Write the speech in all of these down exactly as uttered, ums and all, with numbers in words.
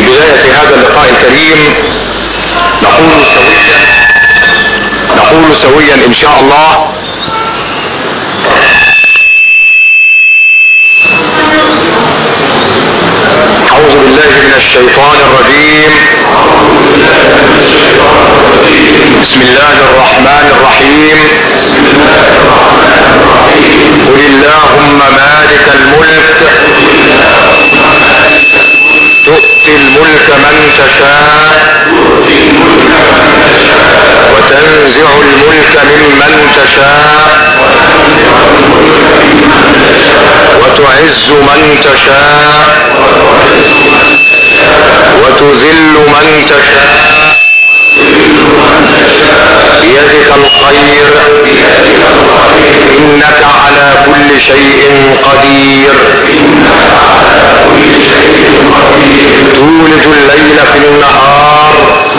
بداية هذا اللقاء الكريم نقول سويا نقول سويا ان شاء الله أعوذ بالله من الشيطان الرجيم. بسم الله الرحمن الرحيم. قل اللهم مالك الملك تؤتي الملك من تشاء وتنزع الملك ممن تشاء وتعز من تشاء وتذل من تشاء بيدك الخير إنك على كل شيء قدير. تولج الليل في النهار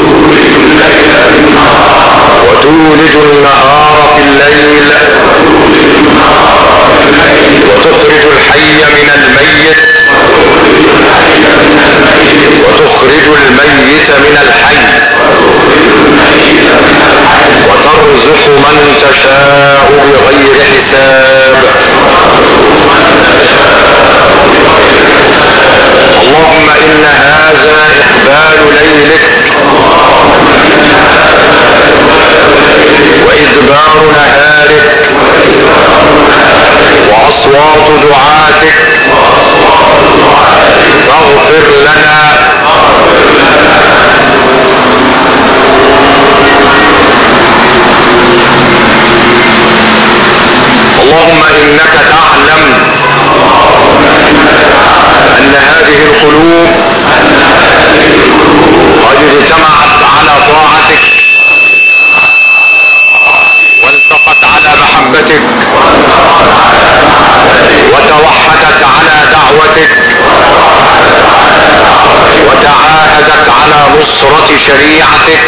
وتولج النهار في الليل وتخرج الحي من الميت وتخرج الميت من الحي وترزق من تشاء بغير حساب. اللهم إن هذا إقبال ليلك وإدبار نهارك وأصوات دعاتك فاغفر لنا. اللهم إنك تعلم أن هذه القلوب قد اجتمعت على طاعتك والتقت على محبتك وتوحدت على دعوتك وتعاهدت على نصرة شريعتك.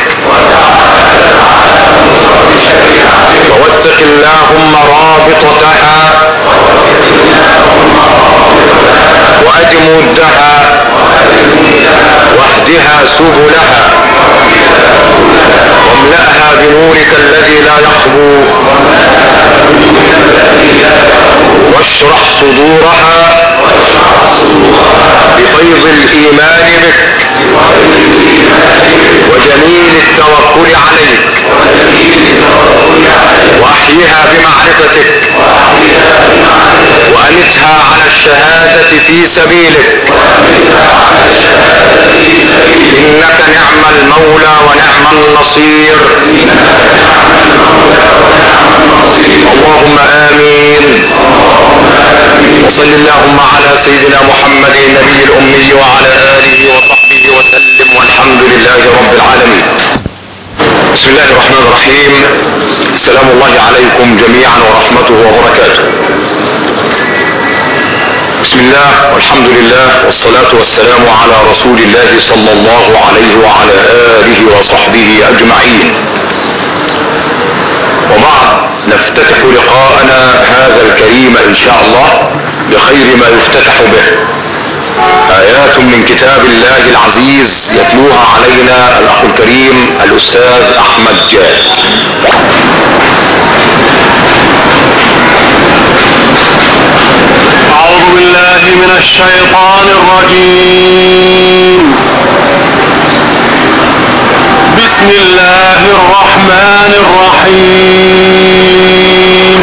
فوثق اللهم رابطتها وأدم ودها واهدها سبلها واملأها بنورك الذي لا يخبو واشرح صدورها بفيض الإيمان بك وجميل التوكل عليك وأحيها بمعرفتك وأمتها على الشهادة في سبيلك إنك نعم المولى ونعم النصير. اللهم آمين. وصل اللهم على سيدنا محمد النبي الأمي وعلى آله وصحبه وسلم والحمد لله رب العالمين. بسم الله الرحمن الرحيم. السلام الله عليكم جميعا ورحمته وبركاته. بسم الله والحمد لله والصلاة والسلام على رسول الله صلى الله عليه وعلى آله وصحبه أجمعين. وبعد نفتتح لقاءنا هذا الكريم إن شاء الله بخير ما يفتتح به، آيات من كتاب الله العزيز يتلوها علينا الأخ الكريم الأستاذ أحمد جاد. أعوذ بالله من الشيطان الرجيم. بسم الله الرحمن الرحيم.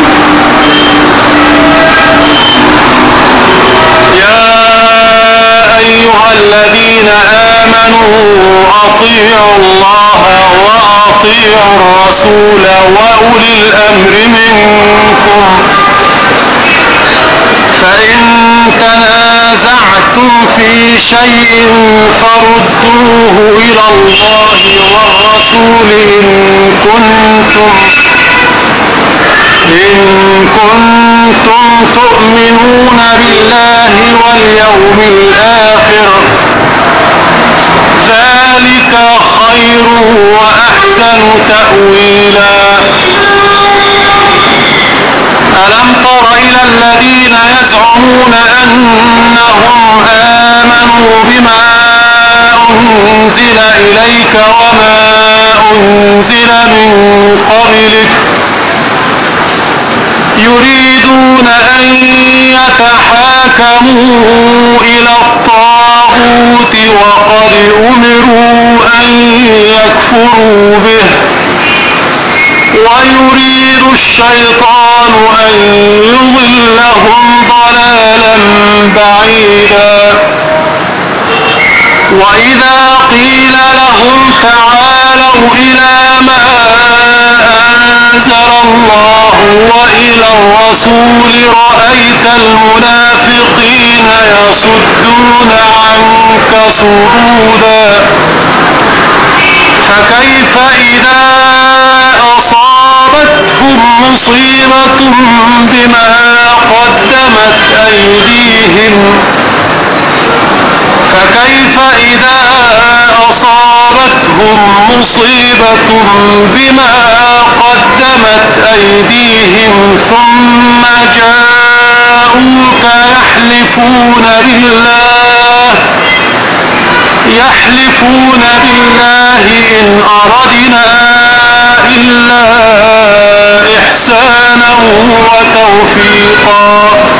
يا أيها الذين آمنوا أطيعوا الله وأطيعوا الرسول وأولي الأمر منكم، فإن تنازعتم في شيء فردوه إلى الله والرسول إن كنتم إن كنتم تؤمنون بالله واليوم الآخر، ذلك خير وأحسن تأويلا. ألم تر إلى الذين يزعمون أنهم آمنوا بما إليك وما أنزل من قبلك يريدون أن يتحاكموا إلى الطاغوت وقد أمروا أن يكفروا به ويريد الشيطان أن يضلهم ضلالا بعيدا وإذا قيل لهم تعالوا إلى ما أنزل الله وإلى الرسول رأيت المنافقين يصدون عنك صدودا فكيف إذا أصابتهم مصيبة بما قدمت أيديهم فكيف إذا أصابتهم مصيبة بما قدمت أيديهم ثم جاءوك يحلفون بالله يحلفون بالله إن أردنا إلا إحسانا وتوفيقا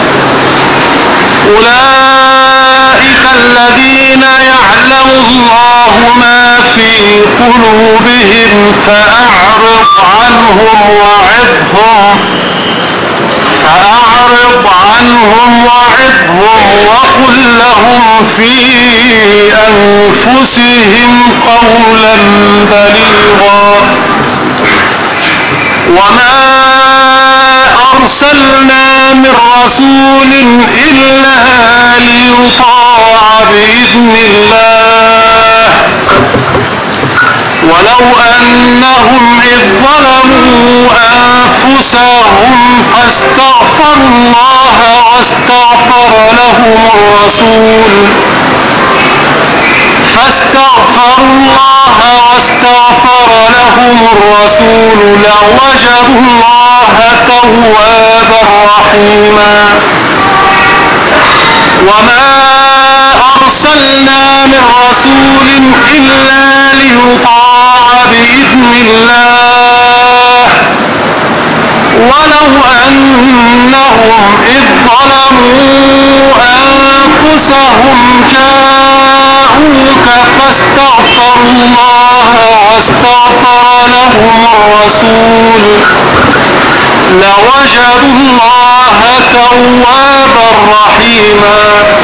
أولئك الذين يعلم الله ما في قلوبهم فأعرض عنهم وعظهم فأعرض عنهم وعظهم وقل لهم في أنفسهم قولا بليغا وما أرسلنا من رسول إلا ليطاع بإذن الله ولو أنهم إذ ظلموا أنفسهم فاستغفروا الله واستغفر لهم الرسول فاستغفروا الله واستغفر لهم الرسول لوجدوا الله توابا رحيما وما أرسلنا من رسول إلا ليطاع بإذن الله ولو أنهم إذ ظلموا أنفسهم جاءوك فاستغفروا الله واستغفر لهم الرسول لوجدوا الله توابا رحيما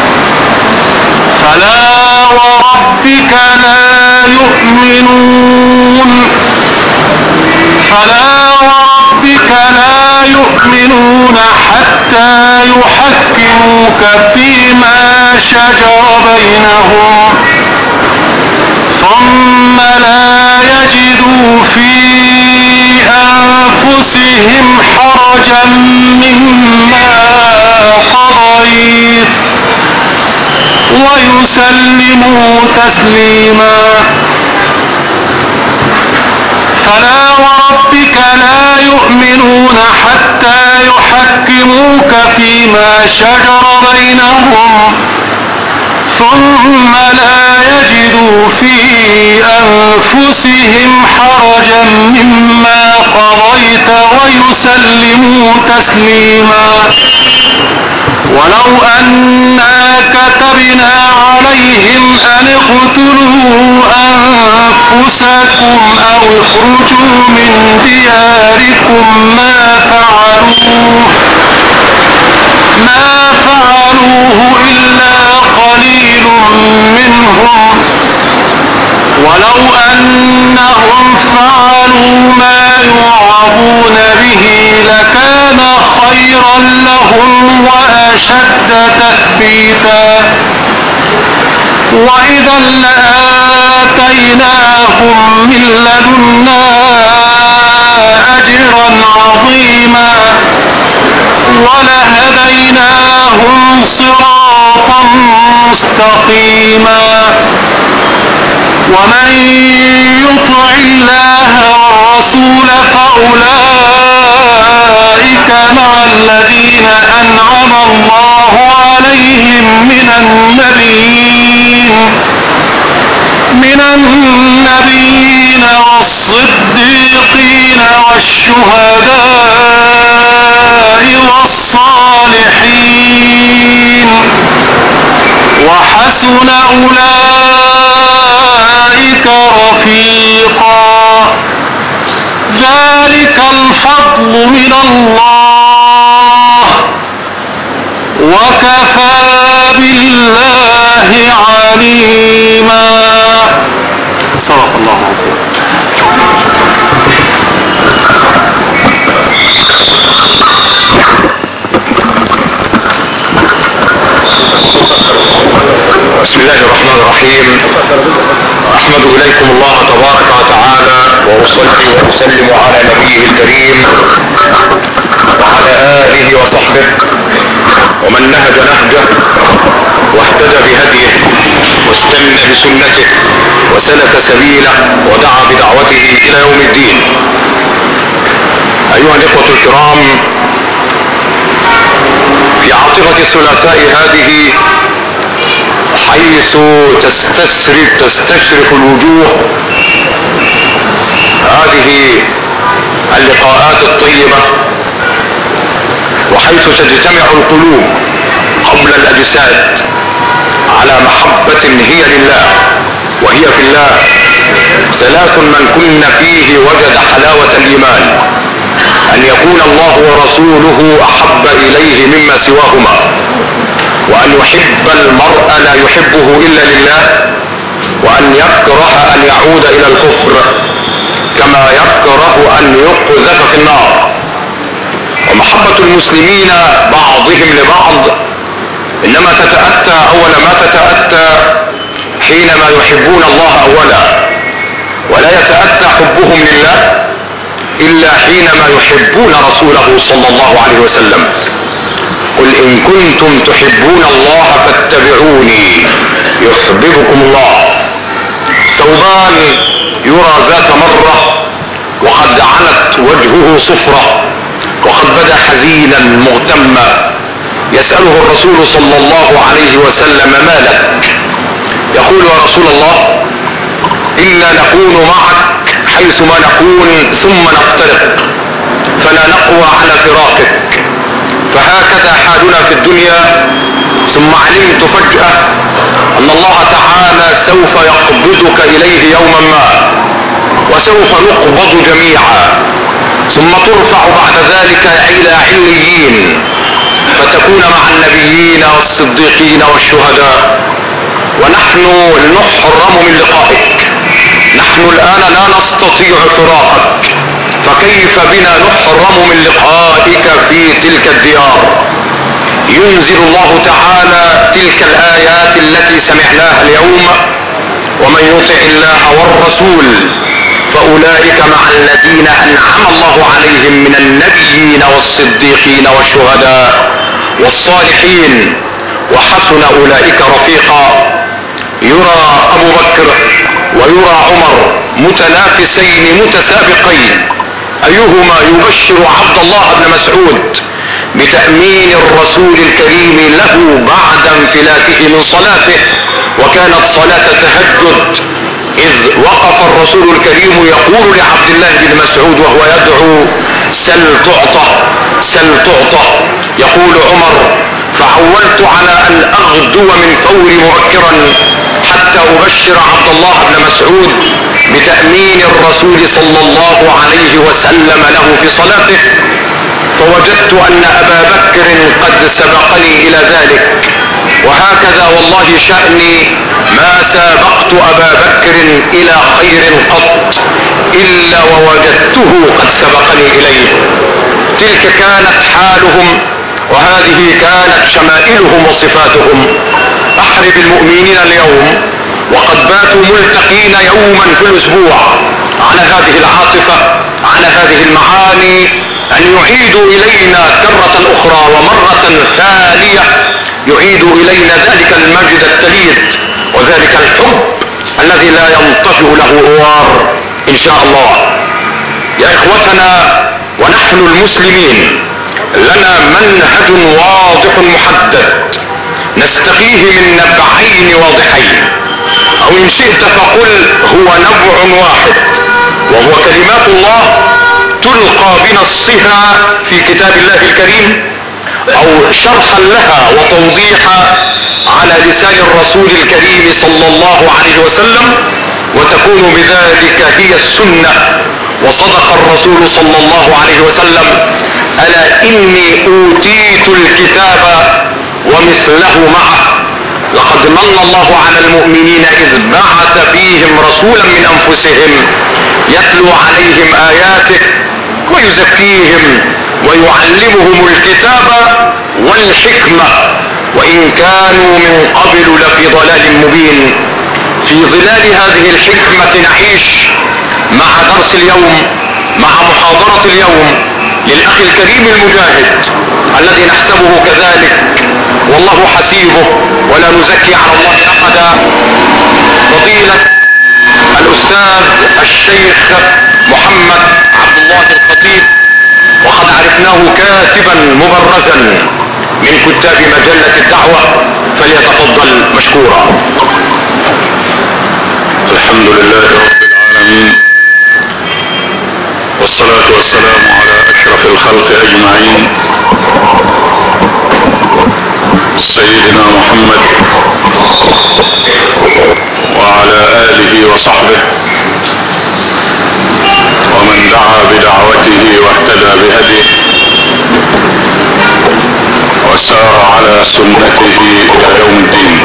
فلا وربك لا يؤمنون فلا وربك لا يؤمنون حتى يحكموك فيما شجر بينهم ثم لا يجدوا في أنفسهم حرجا مما قضيت ويسلموا تسليما فلا وربك لا يؤمنون حتى يحكموك فيما شجر بينهم ثم لا يجدوا في أنفسهم حرجا مما قضيت ويسلموا تسليما ولو أنا كتبنا عليهم أن اقتلوا أنفسكم أو اخرجوا من دياركم ما فعلوه ما فعلوه إلا قليل منهم ولو أنهم فعلوا ما يوعظون به لكان خيرا لهم وأشد تثبيتا وإذا لآتيناهم من لدنا أجرا عظيما ولهديناهم صراطا مستقيما ومن يطع الله والرسول فأولئك مع الذين أنعم الله عليهم من النبيين من النبيين والصديقين والشهداء والصالحين وحسن أولئك رفيقا ذلك الفضل من الله وكفى بالله عليما. صدق الله العظيم. بسم الله الرحمن الرحيم. احمد اليكم الله تبارك وتعالى واصلي واسلم على نبيه الكريم وعلى اله وصحبه ومن نهج نهجه واهتدى بهديه واستنى بسنته وسلك سبيله ودعا بدعوته الى يوم الدين. ايها الاخوة الكرام، في عاطفة الثلاثاء هذه حيث تستسرف تستشرف الوجوه هذه اللقاءات الطيبة، وحيث تجتمع القلوب قبل الأجساد على محبة هي لله وهي في الله، ثلاث من كن فيه وجد حلاوة الإيمان: أن يكون الله ورسوله أحب إليه مما سواهما، وأن يحب المرء لا يحبه إلا لله، وأن يكره أن يعود إلى الكفر كما يكره أن يقذف في النار. ومحبة المسلمين بعضهم لبعض إنما تتأتى أول ما تتأتى حينما يحبون الله أولا، ولا يتأتى حبهم لله إلا حينما يحبون رسوله صلى الله عليه وسلم. قل إن كنتم تحبون الله فاتبعوني يحببكم الله. ثوبان يرى ذات مرة وقد عنت وجهه صفرة وقد بدا حزينا مغتما، يسأله الرسول صلى الله عليه وسلم: ما لك؟ يقول: يا رسول الله، إنا نكون معك حيث ما نكون ثم نفترق فلا نقوى على فراقك، فهكذا حالنا في الدنيا، ثم علمت فجأة أن الله تعالى سوف يقبضك إليه يوما ما، وسوف نقبض جميعا، ثم ترفع بعد ذلك إلى عليين فتكون مع النبيين والصديقين والشهداء، ونحن نحرم من لقائك. نحن الآن لا نستطيع فراقك، فكيف بنا نحرم من لقائك في تلك الديار؟ ينزل الله تعالى تلك الآيات التي سمعناها اليوم: ومن يطع الله والرسول فأولئك مع الذين أنعم الله عليهم من النبيين والصديقين والشهداء والصالحين وحسن أولئك رفيقا. يرى أبو بكر ويرى عمر متنافسين متسابقين، أيهما يبشر عبد الله بن مسعود بتأمين الرسول الكريم له بعد انفلاته من صلاته، وكانت صلاة تهجد، إذ وقف الرسول الكريم يقول لعبد الله بن مسعود وهو يدعو: سل تعطى سل تعطى. يقول عمر: فعولت على أن أغدو من فوري مبكرا حتى أبشر عبد الله بن مسعود بتأمين الرسول صلى الله عليه وسلم له في صلاته، فوجدت أن أبا بكر قد سبقني إلى ذلك، وهكذا والله شأني ما سابقت أبا بكر إلى خير قط إلا ووجدته قد سبقني إليه. تلك كانت حالهم، وهذه كانت شمائلهم وصفاتهم. أحرب المؤمنين اليوم وقد باتوا ملتقين يوما في الأسبوع على هذه العاطفة، على هذه المعاني، أن يعيدوا إلينا كرة أخرى ومرة ثانية يعيدوا إلينا ذلك المجد التليد وذلك الحب الذي لا ينطفئ له أوار إن شاء الله. يا إخوتنا، ونحن المسلمين لنا منهج واضح محدد نستقيه من نبعين واضحين: او ان شئت فقل هو نبع واحد، وهو كلمات الله تلقى بنصها في كتاب الله الكريم او شرحا لها وتوضيحا على لسان الرسول الكريم صلى الله عليه وسلم، وتكون بذلك هي السنة. وصدق الرسول صلى الله عليه وسلم: ألا إني أوتيت الكتاب ومثله معه، لقد من الله على المؤمنين إذ بعث فيهم رسولا من أنفسهم يتلو عليهم آياته ويزكيهم ويعلمهم الكتاب والحكمة وإن كانوا من قبل لفي ضلال مبين. في ظلال هذه الحكمة نعيش مع درس اليوم، مع محاضرة اليوم للأخ الكريم المجاهد الذي نحسبه كذلك والله حسيبه ولا نزكي على الله أحدا، فضيلة الأستاذ الشيخ محمد عبد الله الخطيب، وقد عرفناه كاتبا مبرزا من كتاب مجلة الدعوة، فليتفضل مشكورا. الحمد لله رب العالمين، والصلاة والسلام على أشرف الخلق أجمعين، سيدنا محمد وعلى آله وصحبه ومن دعا بدعوته واهتدى بهديه وسار على سنته إلى يوم الدين.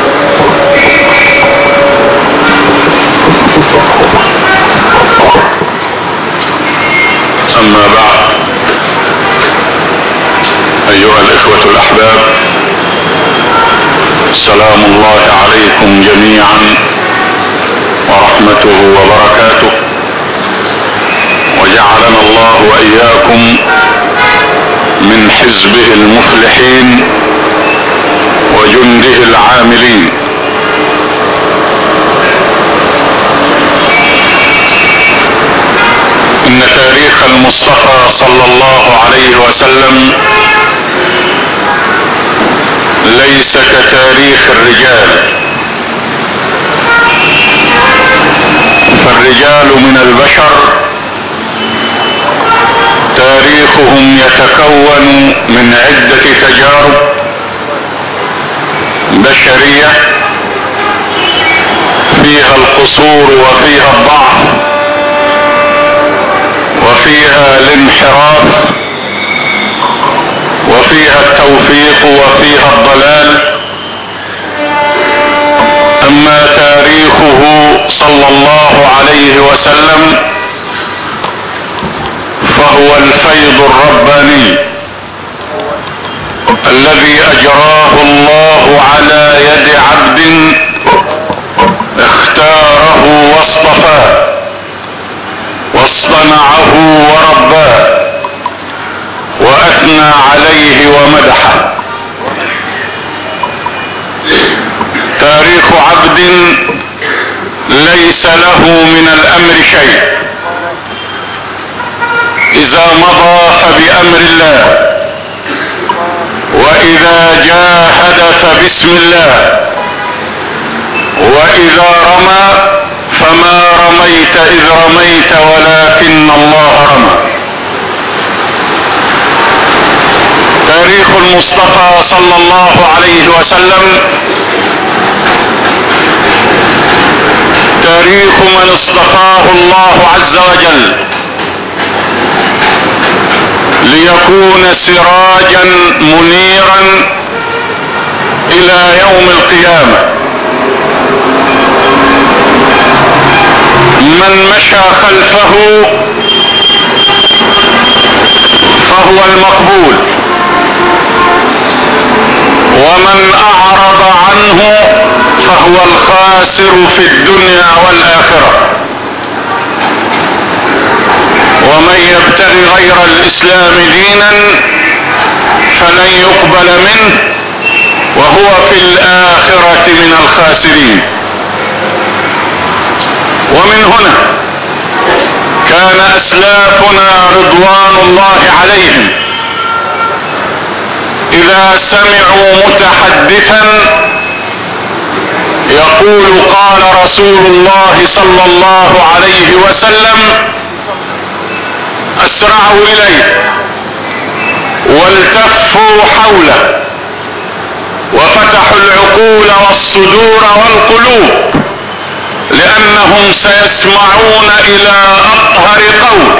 أما بعد، أيها الإخوة الأحباب، سلام الله عليكم جميعا ورحمته وبركاته، وجعلنا الله وإياكم من حزبه المفلحين وجنده العاملين. إن تاريخ المصطفى صلى الله عليه وسلم ليس كتاريخ الرجال، فالرجال من البشر تاريخهم يتكون من عدة تجارب بشرية فيها القصور وفيها الضعف وفيها الانحراف وفيها التوفيق وفيها الضلال. أما تاريخه صلى الله عليه وسلم فهو الفيض الرباني الذي أجراه الله على يد عبد اختاره واصطفاه واصطنعه ورباه وأثنى عليه ومدحه. تاريخ عبد ليس له من الأمر شيء، إذا مضى فبأمر الله، وإذا جاهد فبسم الله، وإذا رمى فما رميت إذ رميت ولكن الله رمى. تاريخ المصطفى صلى الله عليه وسلم تاريخ من اصطفاه الله عز وجل ليكون سراجا منيرا إلى يوم القيامة. من مشى خلفه فهو المقبول، ومن أعرض عنه فهو الخاسر في الدنيا والآخرة. ومن يبتغي غير الإسلام دينا فلن يقبل منه وهو في الآخرة من الخاسرين. ومن هنا كان أسلافنا رضوان الله عليهم إذا سمعوا متحدثا يقول قال رسول الله صلى الله عليه وسلم اسرعوا اليه والتفوا حوله وفتحوا العقول والصدور والقلوب، لانهم سيسمعون الى اطهر قول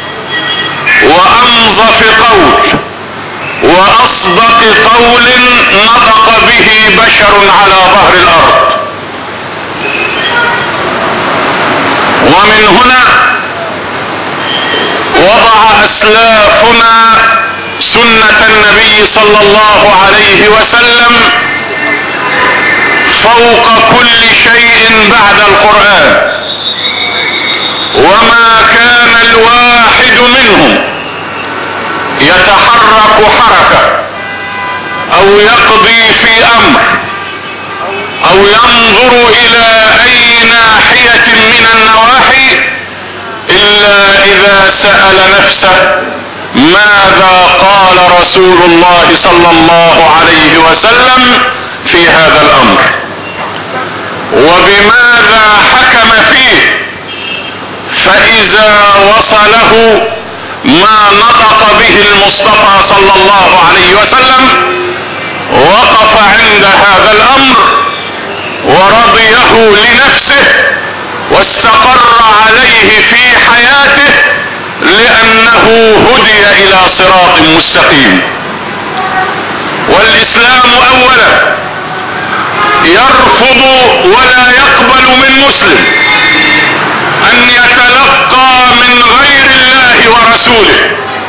وانظف قول واصدق قول نطق به بشر على ظهر الارض. ومن هنا وضع اسلافنا سنة النبي صلى الله عليه وسلم فوق كل شيء بعد القرآن، وما كان الواحد منهم يتحرك حركة او يقضي في امر او ينظر الى اي ناحية من النواحي الا اذا سأل نفسه ماذا قال رسول الله صلى الله عليه وسلم في هذا الامر وبماذا حكم فيه، فاذا وصله ما نطق به المصطفى صلى الله عليه وسلم وقف عند هذا الامر ورضيه لنفسه واستقر عليه في حياته لانه هدي الى صراط مستقيم. والاسلام اولا يرفض ولا يقبل من مسلم ان يتلقى من غير الله ورسوله،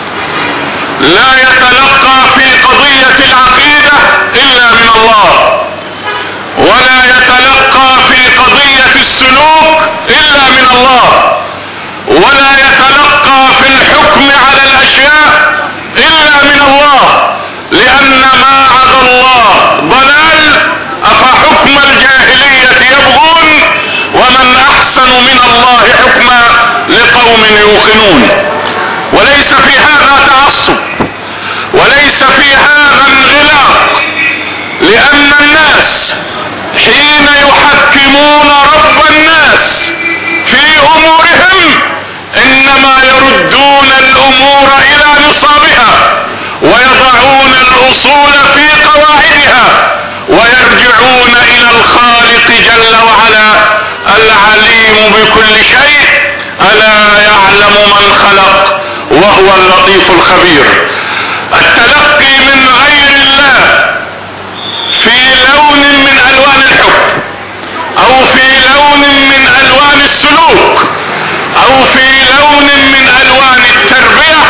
لا يتلقى في قضية العقيدة الا من الله، ولا يتلقى في قضية السلوك الا من الله، ولا يتلقى في الحكم على الاشياء الا من الله، لان ما عدا الله ضلال، افحكم الجاهلية يبغون ومن احسن من الله حكما لقوم يوقنون. وليس في هذا تعصب وليس في هذا انغلاق، لان الناس حين يحكمون رب الناس في امورهم انما يردون الامور الى نصابها ويضعون الاصول في قواعدها ويرجعون الى الخالق جل وعلا العليم بكل شيء، الا يعلم من خلق وهو اللطيف الخبير. التلقي من غير الله في لون من الوان الحكم او في لون من الوان السلوك او في لون من الوان التربية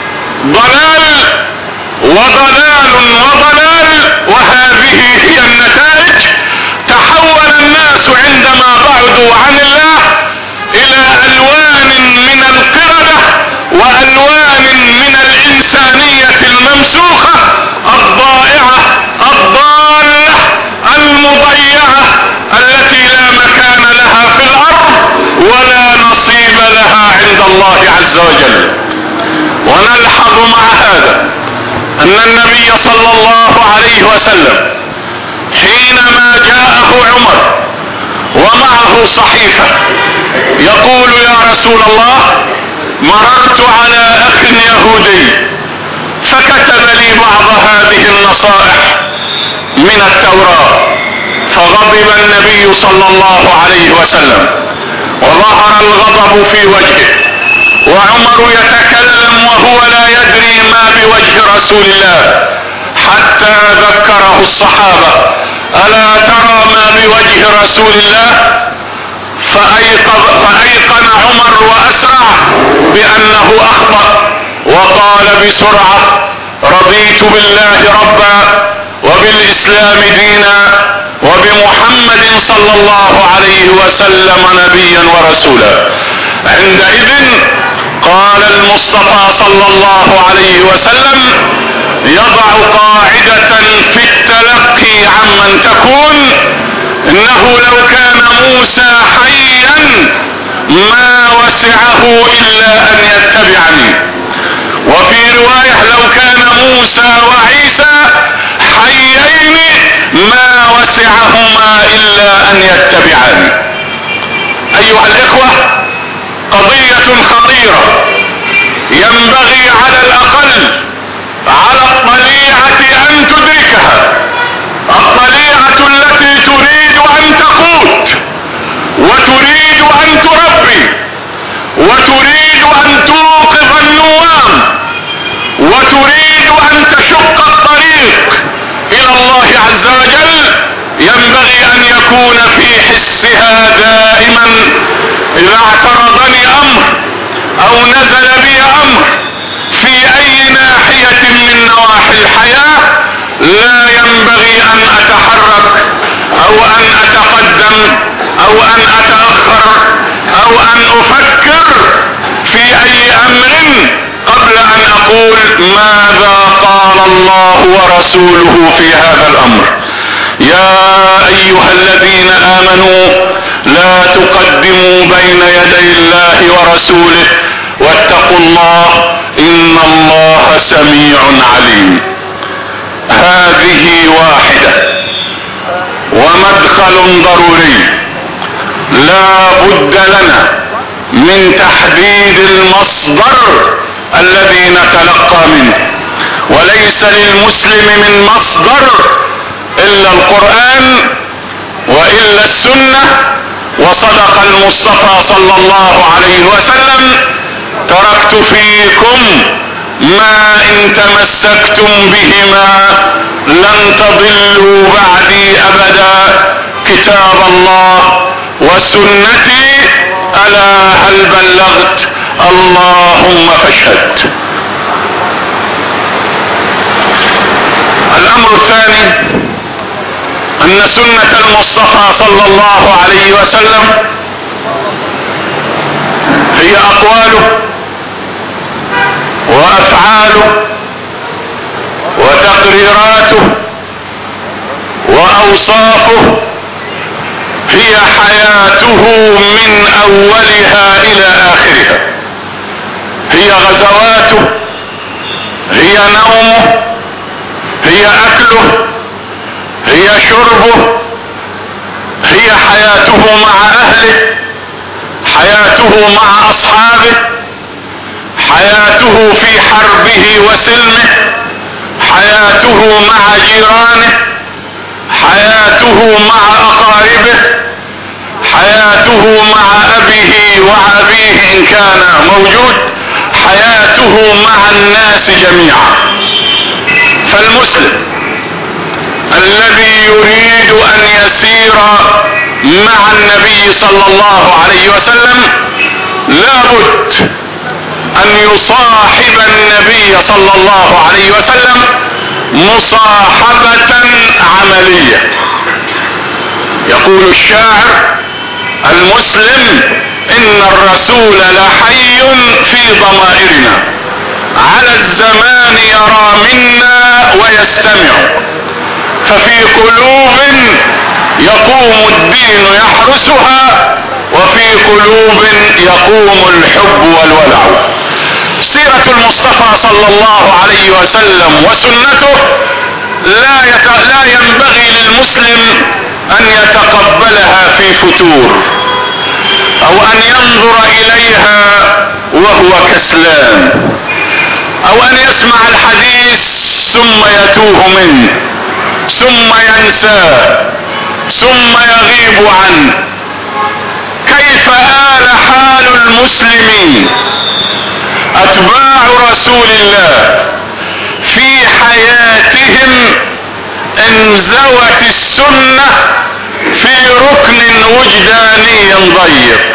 ضلال وضلال وضلال، وهذه هي النتائج. تحول الناس عندما بعدوا عن الله الى الوان من القردة والوان من الانسانية الممسوخة الضائعة الضالة المضيعة التي لا مكان لها في الارض ولا نصيب لها عند الله عز وجل. ونلحظ مع هذا ان النبي صلى الله عليه وسلم حينما جاءه عمر ومعه صحيفة يقول يا رسول الله مررت على اخ يهودي فكتب لي بعض هذه النصائح من التوراة، فغضب النبي صلى الله عليه وسلم وظهر الغضب في وجهه، وعمر يتكلم وهو لا يدري ما بوجه رسول الله، حتى ذكره الصحابة ألا ترى ما بوجه رسول الله؟ فأيقظ فأيقن عمر وأسرع بأنه أخطأ وقال بسرعة رضيت بالله ربا وبالإسلام دينا وبمحمد صلى الله عليه وسلم نبيا ورسولا. عندئذ قال المصطفى صلى الله عليه وسلم يضع قاعدة في التلقي عمن تكون انه لو كان موسى حيا ما وسعه الا ان يتبعني، وفي رواية لو كان موسى وعيسى حيين النبيين ما وسعهما الا ان يتبعاني. ايها الاخوة، قضية خطيرة ينبغي على الاقل على الطليعة ان تدركها، الطليعة التي تريد ان تقود وتريد ان تربي وتريد ان توقظ النوام وتريد ان تشق الطريق الى الله عز وجل. ينبغي ان يكون في حسها دائما اذا اعترضني امر او نزل بي امر في اي ناحية من نواحي الحياة لا ينبغي ان اتحرك او ان اتقدم او ان اتأخر او ان افكر في اي امر قبل ان اقول ماذا قال الله ورسوله في هذا الامر. يا ايها الذين امنوا لا تقدموا بين يدي الله ورسوله واتقوا الله ان الله سميع عليم. هذه واحدة ومدخل ضروري لا بد لنا من تحديد المصدر الذي نتلقى منه، وليس للمسلم من مصدر الا القرآن والا السنة. وصدق المصطفى صلى الله عليه وسلم: تركت فيكم ما ان تمسكتم بهما لن تضلوا بعدي ابدا، كتاب الله وسنتي، الا هل بلغت؟ اللهم فاشهد. الامر الثاني ان سنة المصطفى صلى الله عليه وسلم هي اقواله وافعاله وتقريراته واوصافه، هي حياته من اولها الى اخرها، هي غزواته، هي نومه، هي اكله، هي شربه، هي حياته مع اهله، حياته مع اصحابه، حياته في حربه وسلمه، حياته مع جيرانه، حياته مع اقاربه، حياته مع ابيه وابيه ان كان موجود، حياته مع الناس جميعا. فالمسلم الذي يريد ان يسير مع النبي صلى الله عليه وسلم لابد ان يصاحب النبي صلى الله عليه وسلم مصاحبة عملية. يقول الشاعر: المسلم ان الرسول لحي في ضمائرنا، على الزمان يرى منا ويستمع، ففي قلوب يقوم الدين يحرسها وفي قلوب يقوم الحب والولع. سيرة المصطفى صلى الله عليه وسلم وسنته لا, يت... لا ينبغي للمسلم ان يتقبلها في فتور او ان ينظر اليها وهو كسلان او ان يسمع الحديث ثم يتوه منه ثم ينساه ثم يغيب عنه. كيف آل حال المسلمين اتباع رسول الله في حياتهم انزوت السنة في ركن وجداني ضيق.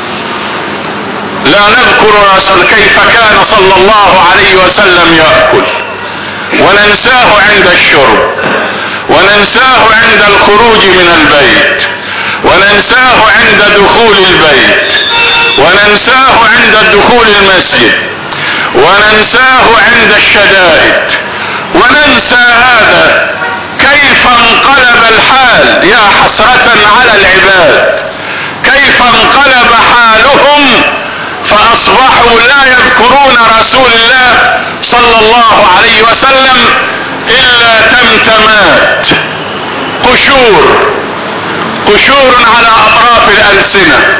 لا نذكر رسول كيف كان صلى الله عليه وسلم يأكل، وننساه عند الشرب، وننساه عند الخروج من البيت، وننساه عند دخول البيت، وننساه عند الدخول المسجد، وننساه عند الشدائد، وننسى هذا. كيف انقلب الحال، يا حسرة على العباد، كيف انقلب حالهم فاصبحوا لا يذكرون رسول الله صلى الله عليه وسلم الا تمتمات، قشور قشور على اطراف الالسنة.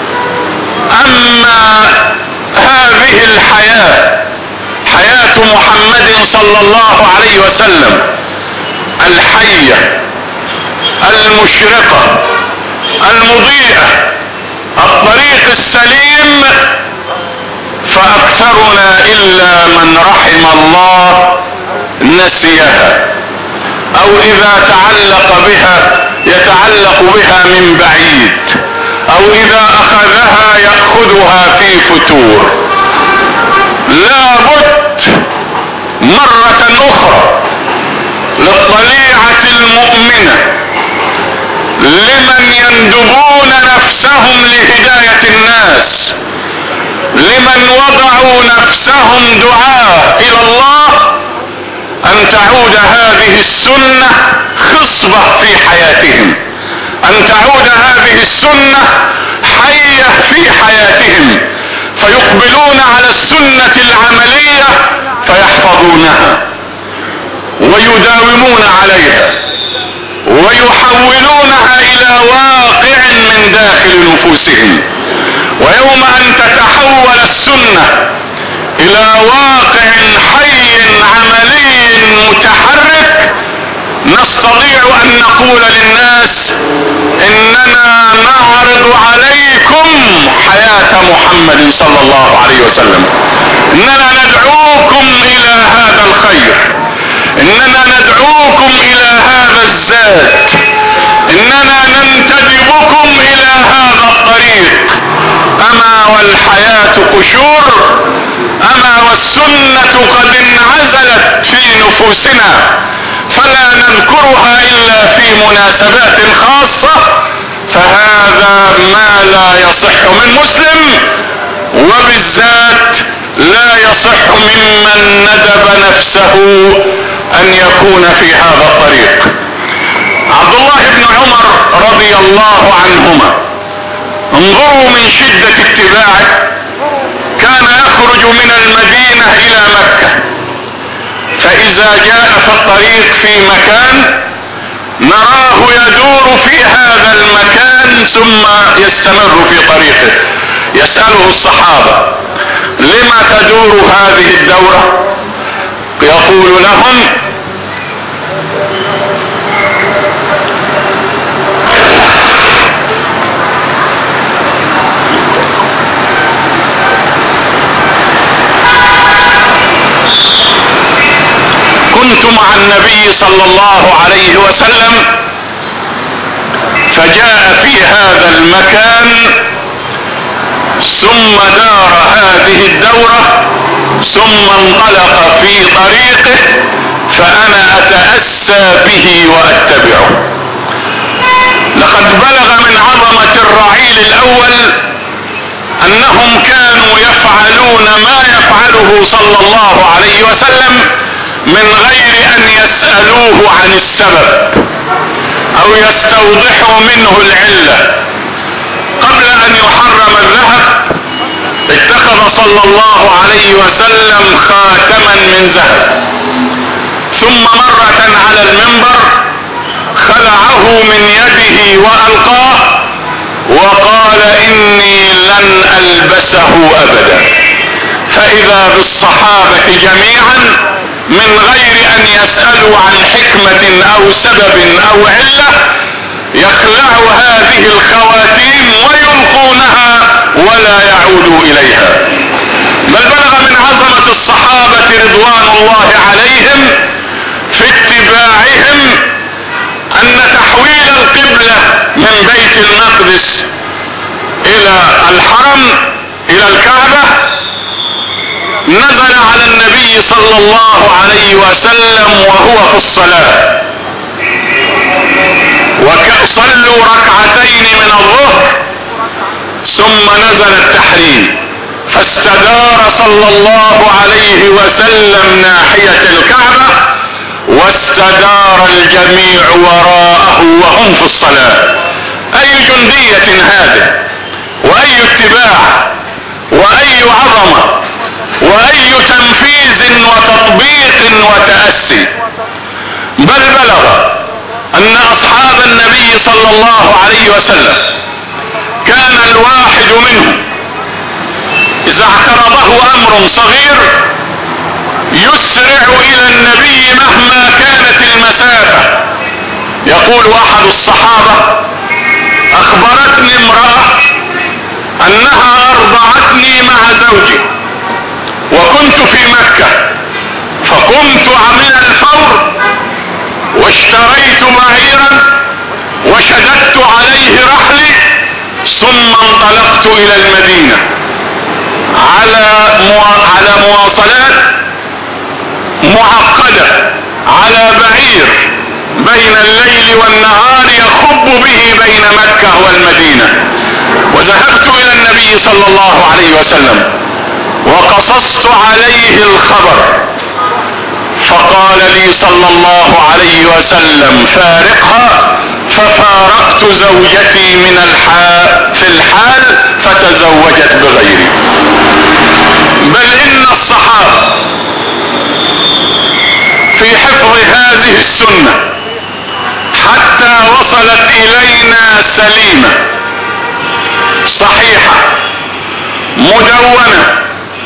اما هذه الحياة، حياة محمد صلى الله عليه وسلم الحية المشرقة المضيئة، الطريق السليم، فاكثرنا الا من رحم الله نسيها، او اذا تعلق بها يتعلق بها من بعيد، او اذا اخذها يأخذها في فتور. لابد مرة اخرى للطليعة المؤمنة، لمن يندبون نفسهم لهداية الناس، لمن وضعوا نفسهم دعاة الى الله، ان تعود هذه السنة خصبة في حياتهم، ان تعود هذه السنة حية في حياتهم، فيقبلون على السنة العملية فيحفظونها ويداومون عليها ويحولونها الى واقع من داخل نفوسهم. ويوم ان تتحول السنة الى واقع حي عملي متحرك، نستطيع ان نقول للناس اننا نعرض عليكم حياة محمد صلى الله عليه وسلم، اننا ندعوكم الى هذا الخير، اننا ندعوكم الى هذا الزاد، اننا ننتدبكم الى هذا الطريق. اما والحياة قشور، اما والسنة قد انعزلت في نفوسنا فلا نذكرها الا في مناسبات خاصة، فهذا ما لا يصح من مسلم، وبالذات لا يصح ممن ندب نفسه ان يكون في هذا الطريق. عبد الله بن عمر رضي الله عنهما، انظروا من شدة اتباعه، كان يخرج من المدينة الى مكة، فاذا جاء في الطريق في مكان نراه يدور في هذا المكان ثم يستمر في طريقه. يسأله الصحابة: لما تدور هذه الدورة؟ يقول لهم: كنت مع النبي صلى الله عليه وسلم فجاء في هذا المكان ثم دار هذه الدورة ثم انطلق في طريقه، فأنا أتأسى به وأتبعه. لقد بلغ من عظمة الرعيل الأول أنهم كانوا يفعلون ما يفعله صلى الله عليه وسلم من غير ان يسألوه عن السبب او يستوضحوا منه العلة. قبل ان يحرم الذهب اتخذ صلى الله عليه وسلم خاتما من ذهب، ثم مرة على المنبر خلعه من يده والقاه وقال: اني لن البسه ابدا. فاذا بالصحابة جميعا من غير ان يسألوا عن حكمة او سبب او علة يخلعوا هذه الخواتيم ويلقونها ولا يعودوا اليها. بل بلغ من عظمة الصحابة رضوان الله عليهم في اتباعهم ان تحويل القبلة من بيت المقدس الى الحرم الى الكعبة نزل على النبي صلى الله عليه وسلم وهو في الصلاة، وصلوا ركعتين من الظهر ثم نزل التحريم، فاستدار صلى الله عليه وسلم ناحية الكعبة واستدار الجميع وراءه وهم في الصلاة. اي جندية هذه، واي اتباع، واي عظمة، واي تنفيذ وتطبيق وتأسي. بل بلغ ان اصحاب النبي صلى الله عليه وسلم كان الواحد منهم اذا اعترضه امر صغير يسرع الى النبي مهما كانت المسافة. يقول احد الصحابة: اخبرتني امرأة انها ارضعتني مع زوجي وكنت في مكة، فقمت من الفور واشتريت بعيرا وشددت عليه رحلي ثم انطلقت الى المدينة على مو... على مواصلات معقدة على بعير بين الليل والنهار يخب به بين مكة والمدينة. وذهبت الى النبي صلى الله عليه وسلم وقصصت عليه الخبر، فقال لي صلى الله عليه وسلم: فارقها. ففارقت زوجتي من الحال في الحال فتزوجت بغيري. بل ان الصحابة في حفظ هذه السنة حتى وصلت الينا سليمة صحيحة مدونة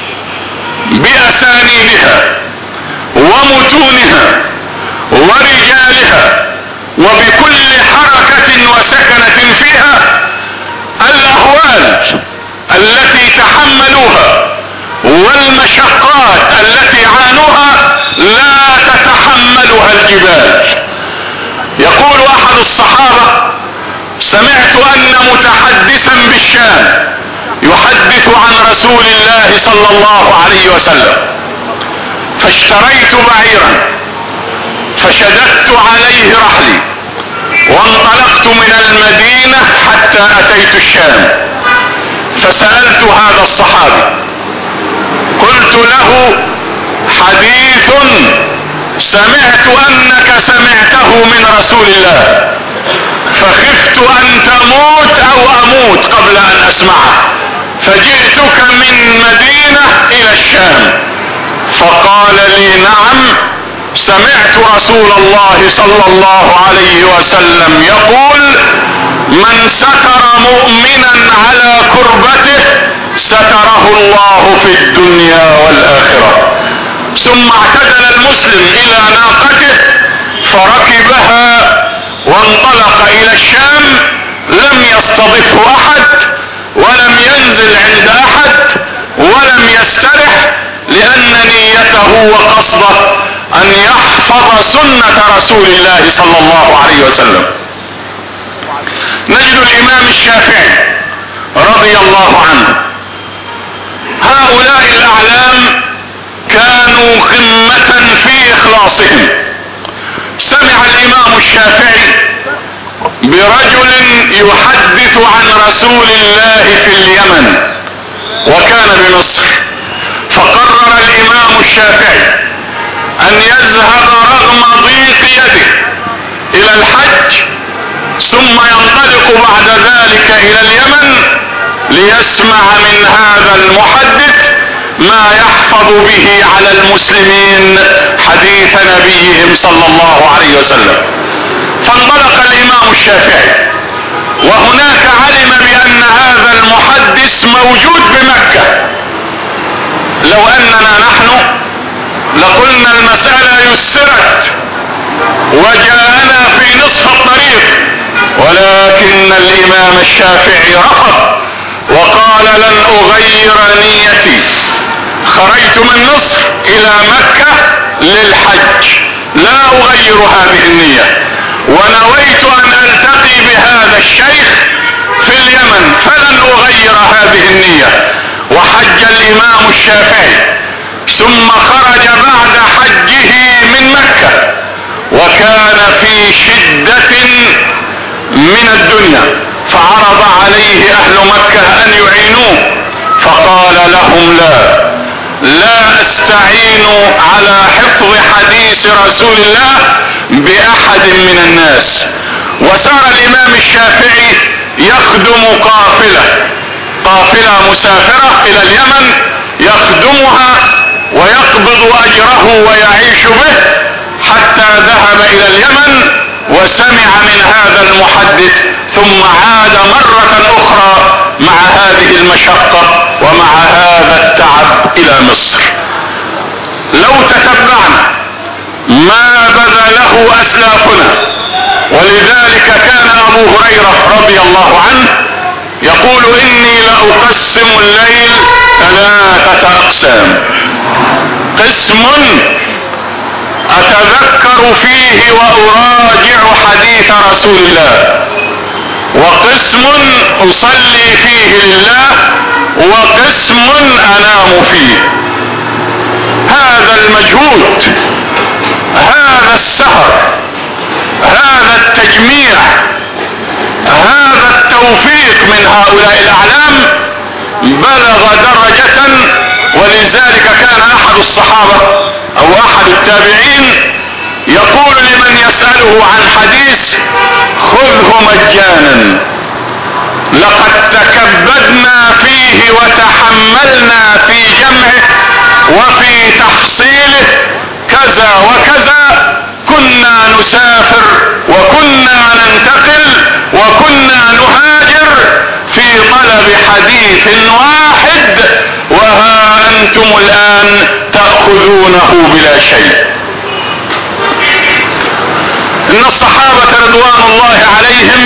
باسانيدها ومتونها ورجالها وبكل حركة وسكنة فيها الاهوال التي تحملوها والمشقات التي عانوها لا تتحملها الجبال. يقول احد الصحابة: سمعت ان متحدثا بالشام يحدث عن رسول الله صلى الله عليه وسلم، فاشتريت بعيرا فشددت عليه رحلي وانطلقت من المدينة حتى اتيت الشام، فسألت هذا الصحابي قلت له: حديث سمعت انك سمعته من رسول الله، فخفت ان تموت او اموت قبل ان اسمعه، فجئتك من مدينة الى الشام. فقال لي: نعم، سمعت رسول الله صلى الله عليه وسلم يقول: من ستر مؤمنا على كربته ستره الله في الدنيا والاخرة. ثم اعتدل المسلم الى ناقته فركبها وانطلق الى الشام، لم يستضفه احد ولم ينزل عند احد ولم يسترح، لان نيته وقصده ان يحفظ سنة رسول الله صلى الله عليه وسلم. نجد الامام الشافعي رضي الله عنه هؤلاء الاعلام كانوا قمة في اخلاصهم. سمع الامام الشافعي برجل يحدث عن رسول الله في اليمن وكان بمصر، فقرر الامام الشافعي ان يذهب رغم ضيق يده الى الحج ثم ينطلق بعد ذلك الى اليمن ليسمع من هذا المحدث ما يحفظ به على المسلمين حديث نبيهم صلى الله عليه وسلم. فانطلق الامام الشافعي وهناك علم بان هذا المحدث موجود بمكة. لو اننا نحن لقلنا المسألة يسرت وجاءنا في نصف الطريق، ولكن الامام الشافعي رفض وقال: لن اغير نيتي، خرجت من مصر الى مكة للحج، لا اغير هذه النية، ونويت ان التقي بهذا الشيخ في اليمن فلن اغير هذه النية. وحج الامام الشافعي ثم خرج بعد حجه من مكة وكان في شدة من الدنيا، فعرض عليه اهل مكة ان يعينوه، فقال لهم: لا لا استعين على حفظ حديث رسول الله باحد من الناس. وسار الامام الشافعي يخدم قافلة قافلة مسافرة الى اليمن، يخدمها ويقبض اجره ويعيش به، حتى ذهب الى اليمن وسمع من هذا المحدث ثم عاد مرة اخرى مع هذه المشقة ومع هذا التعب الى مصر. لو تتبعنا ما بذله اسلافنا، ولذلك كان ابو هريرة رضي الله عنه يقول اني لاقسم الليل ثلاثة اقسام: قسم اتذكر فيه واراجع حديث رسول الله، وقسم اصلي فيه لله، وقسم انام فيه. هذا المجهود، هذا السهر، هذا التجميع، هذا التوفيق من هؤلاء الاعلام بلغ درجة، ولذلك كان احد الصحابة او احد التابعين يقول لمن يسأله عن حديث: خذه مجانا، لقد تكبدنا فيه وتحملنا في جمعه وفي تحصيله كذا وكذا، كنا نسافر وكنا ننتقل وكنا نهاجر في طلب حديث واحد، وها انتم الان تأخذونه بلا شيء. ان الصحابة رضوان الله عليهم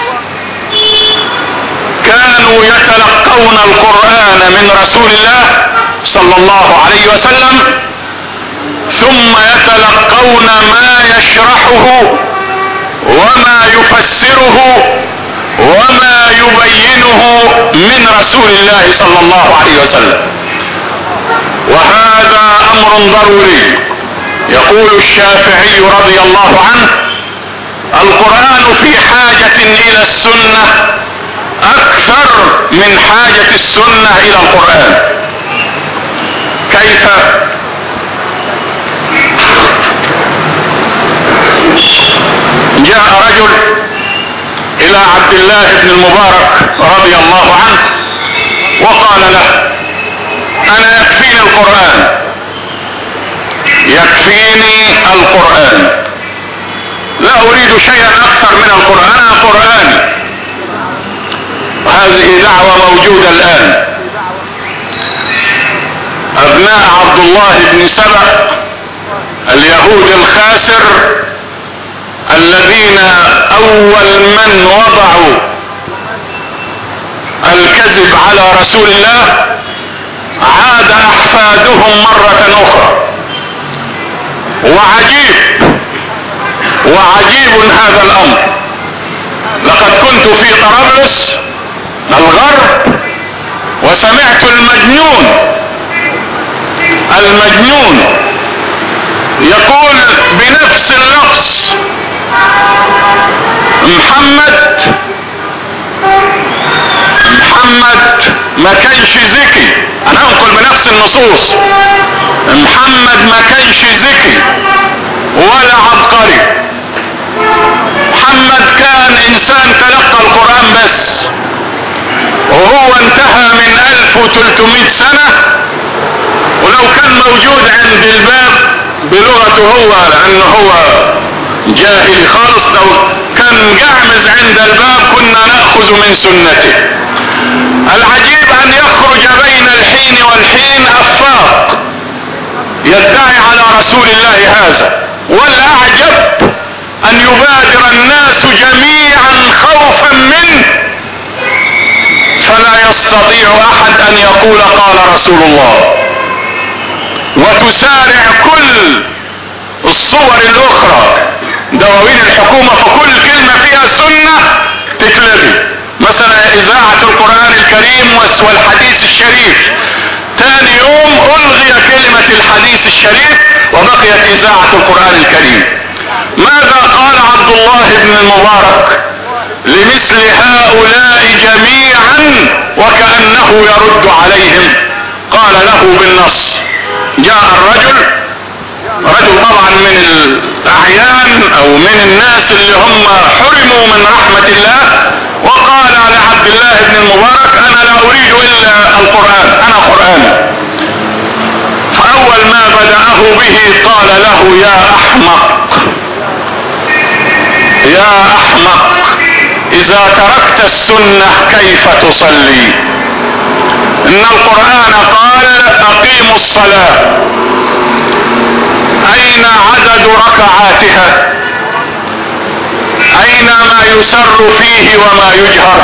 كانوا يتلقون القرآن من رسول الله صلى الله عليه وسلم، ثم يتلقون ما يشرحه وما يفسره وما يبينه من رسول الله صلى الله عليه وسلم. وهذا امر ضروري. يقول الشافعي رضي الله عنه: القرآن في حاجة الى السنة اكثر من حاجة السنة الى القرآن. كيف؟ جاء رجل الى عبد الله بن المبارك رضي الله عنه وقال له: انا يكفيني القرآن، يكفيني القرآن، لا اريد شيئا اكثر من القرآن، انا قرآني. وهذه دعوة موجودة الان. ابناء عبد الله بن سبأ اليهود الخاسر الذين اول من وضعوا الكذب على رسول الله، عاد احفادهم مرة اخرى. وعجيب وعجيب هذا الامر. لقد كنت في طرابلس الغرب وسمعت المجنون المجنون يقول بنفس اللفظ: محمد محمد ما كانش ذكي. انا انقل بنفس النصوص: محمد ما كانش ذكي ولا عبقري، محمد كان انسان تلقى القرآن بس، وهو انتهى من الف وتلتمائة سنة، ولو كان موجود عند الباب بلغته هو، لانه هو جاهلي خالص، لو كان جعمز عند الباب كنا نأخذ من سنته. العجيب ان يخرج بين الحين والحين افاق يدعي على رسول الله هذا، والاعجب ان يبادر الناس جميعا خوفا منه، فلا يستطيع احد ان يقول قال رسول الله، وتسارع كل الصور الاخرى دواوين الحكومة فكل كلمة فيها سنة تتلغي. مثلا اذاعة القرآن الكريم والحديث الشريف، ثاني يوم الغي كلمة الحديث الشريف وبقيت اذاعة القرآن الكريم. ماذا قال عبد الله بن المبارك لمثل هؤلاء جميعا وكأنه يرد عليهم؟ قال له بالنص: جاء الرجل، رجل طبعا من الاعيان او من الناس اللي هم حرموا من رحمة الله، وقال لعبد الله بن المبارك: انا لا اريد الا القرآن، انا قرآني. فاول ما بدأه به قال له يا احمق يا احمق اذا تركت السنة كيف تصلي؟ ان القرآن قال اقيموا الصلاة، اين عدد ركعاتها؟ اين ما يسر فيه وما يجهر؟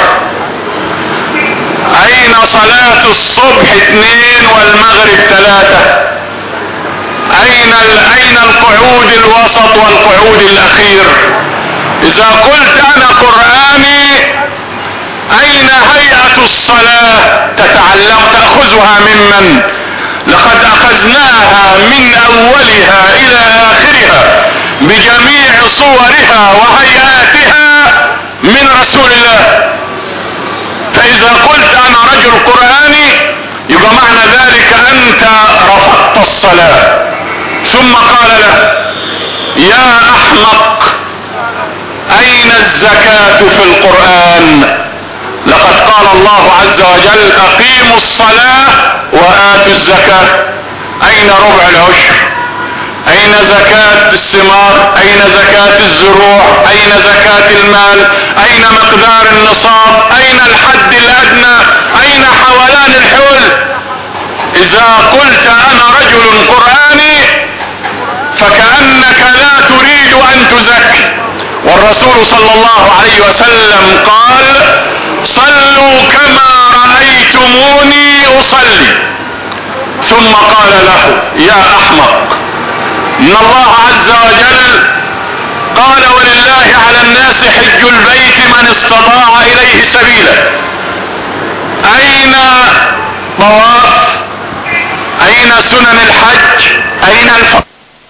اين صلاة الصبح اثنين والمغرب ثلاثة؟ اين اين القعود الوسط والقعود الاخير؟ اذا قلت انا قرآني اين هيئة الصلاة؟ تتعلم تأخذها ممن؟ لقد اخذناها من اولها الى اخرها بجميع صورها وهيئاتها من رسول الله. فاذا قلت انا رجل قرآني يبقى معنى ذلك انت رفضت الصلاة. ثم قال له يا احمق اين الزكاة في القرآن؟ لقد قال الله عز وجل اقيموا الصلاة واتوا الزكاة. اين ربع العشر؟ اين زكاة الثمار؟ اين زكاة الزروع؟ اين زكاة المال؟ اين مقدار النصاب؟ اين الحد الادنى؟ اين حولان الحول؟ اذا قلت انا رجل قرآني فكأنك لا تريد ان تزكي. والرسول صلى الله عليه وسلم قال صلوا كما رأيتموني اصلي. ثم قال له يا احمق ان الله عز وجل قال ولله على الناس حج البيت من استطاع اليه سبيلا. اين طواف؟ اين سنن الحج؟ اين الفرض؟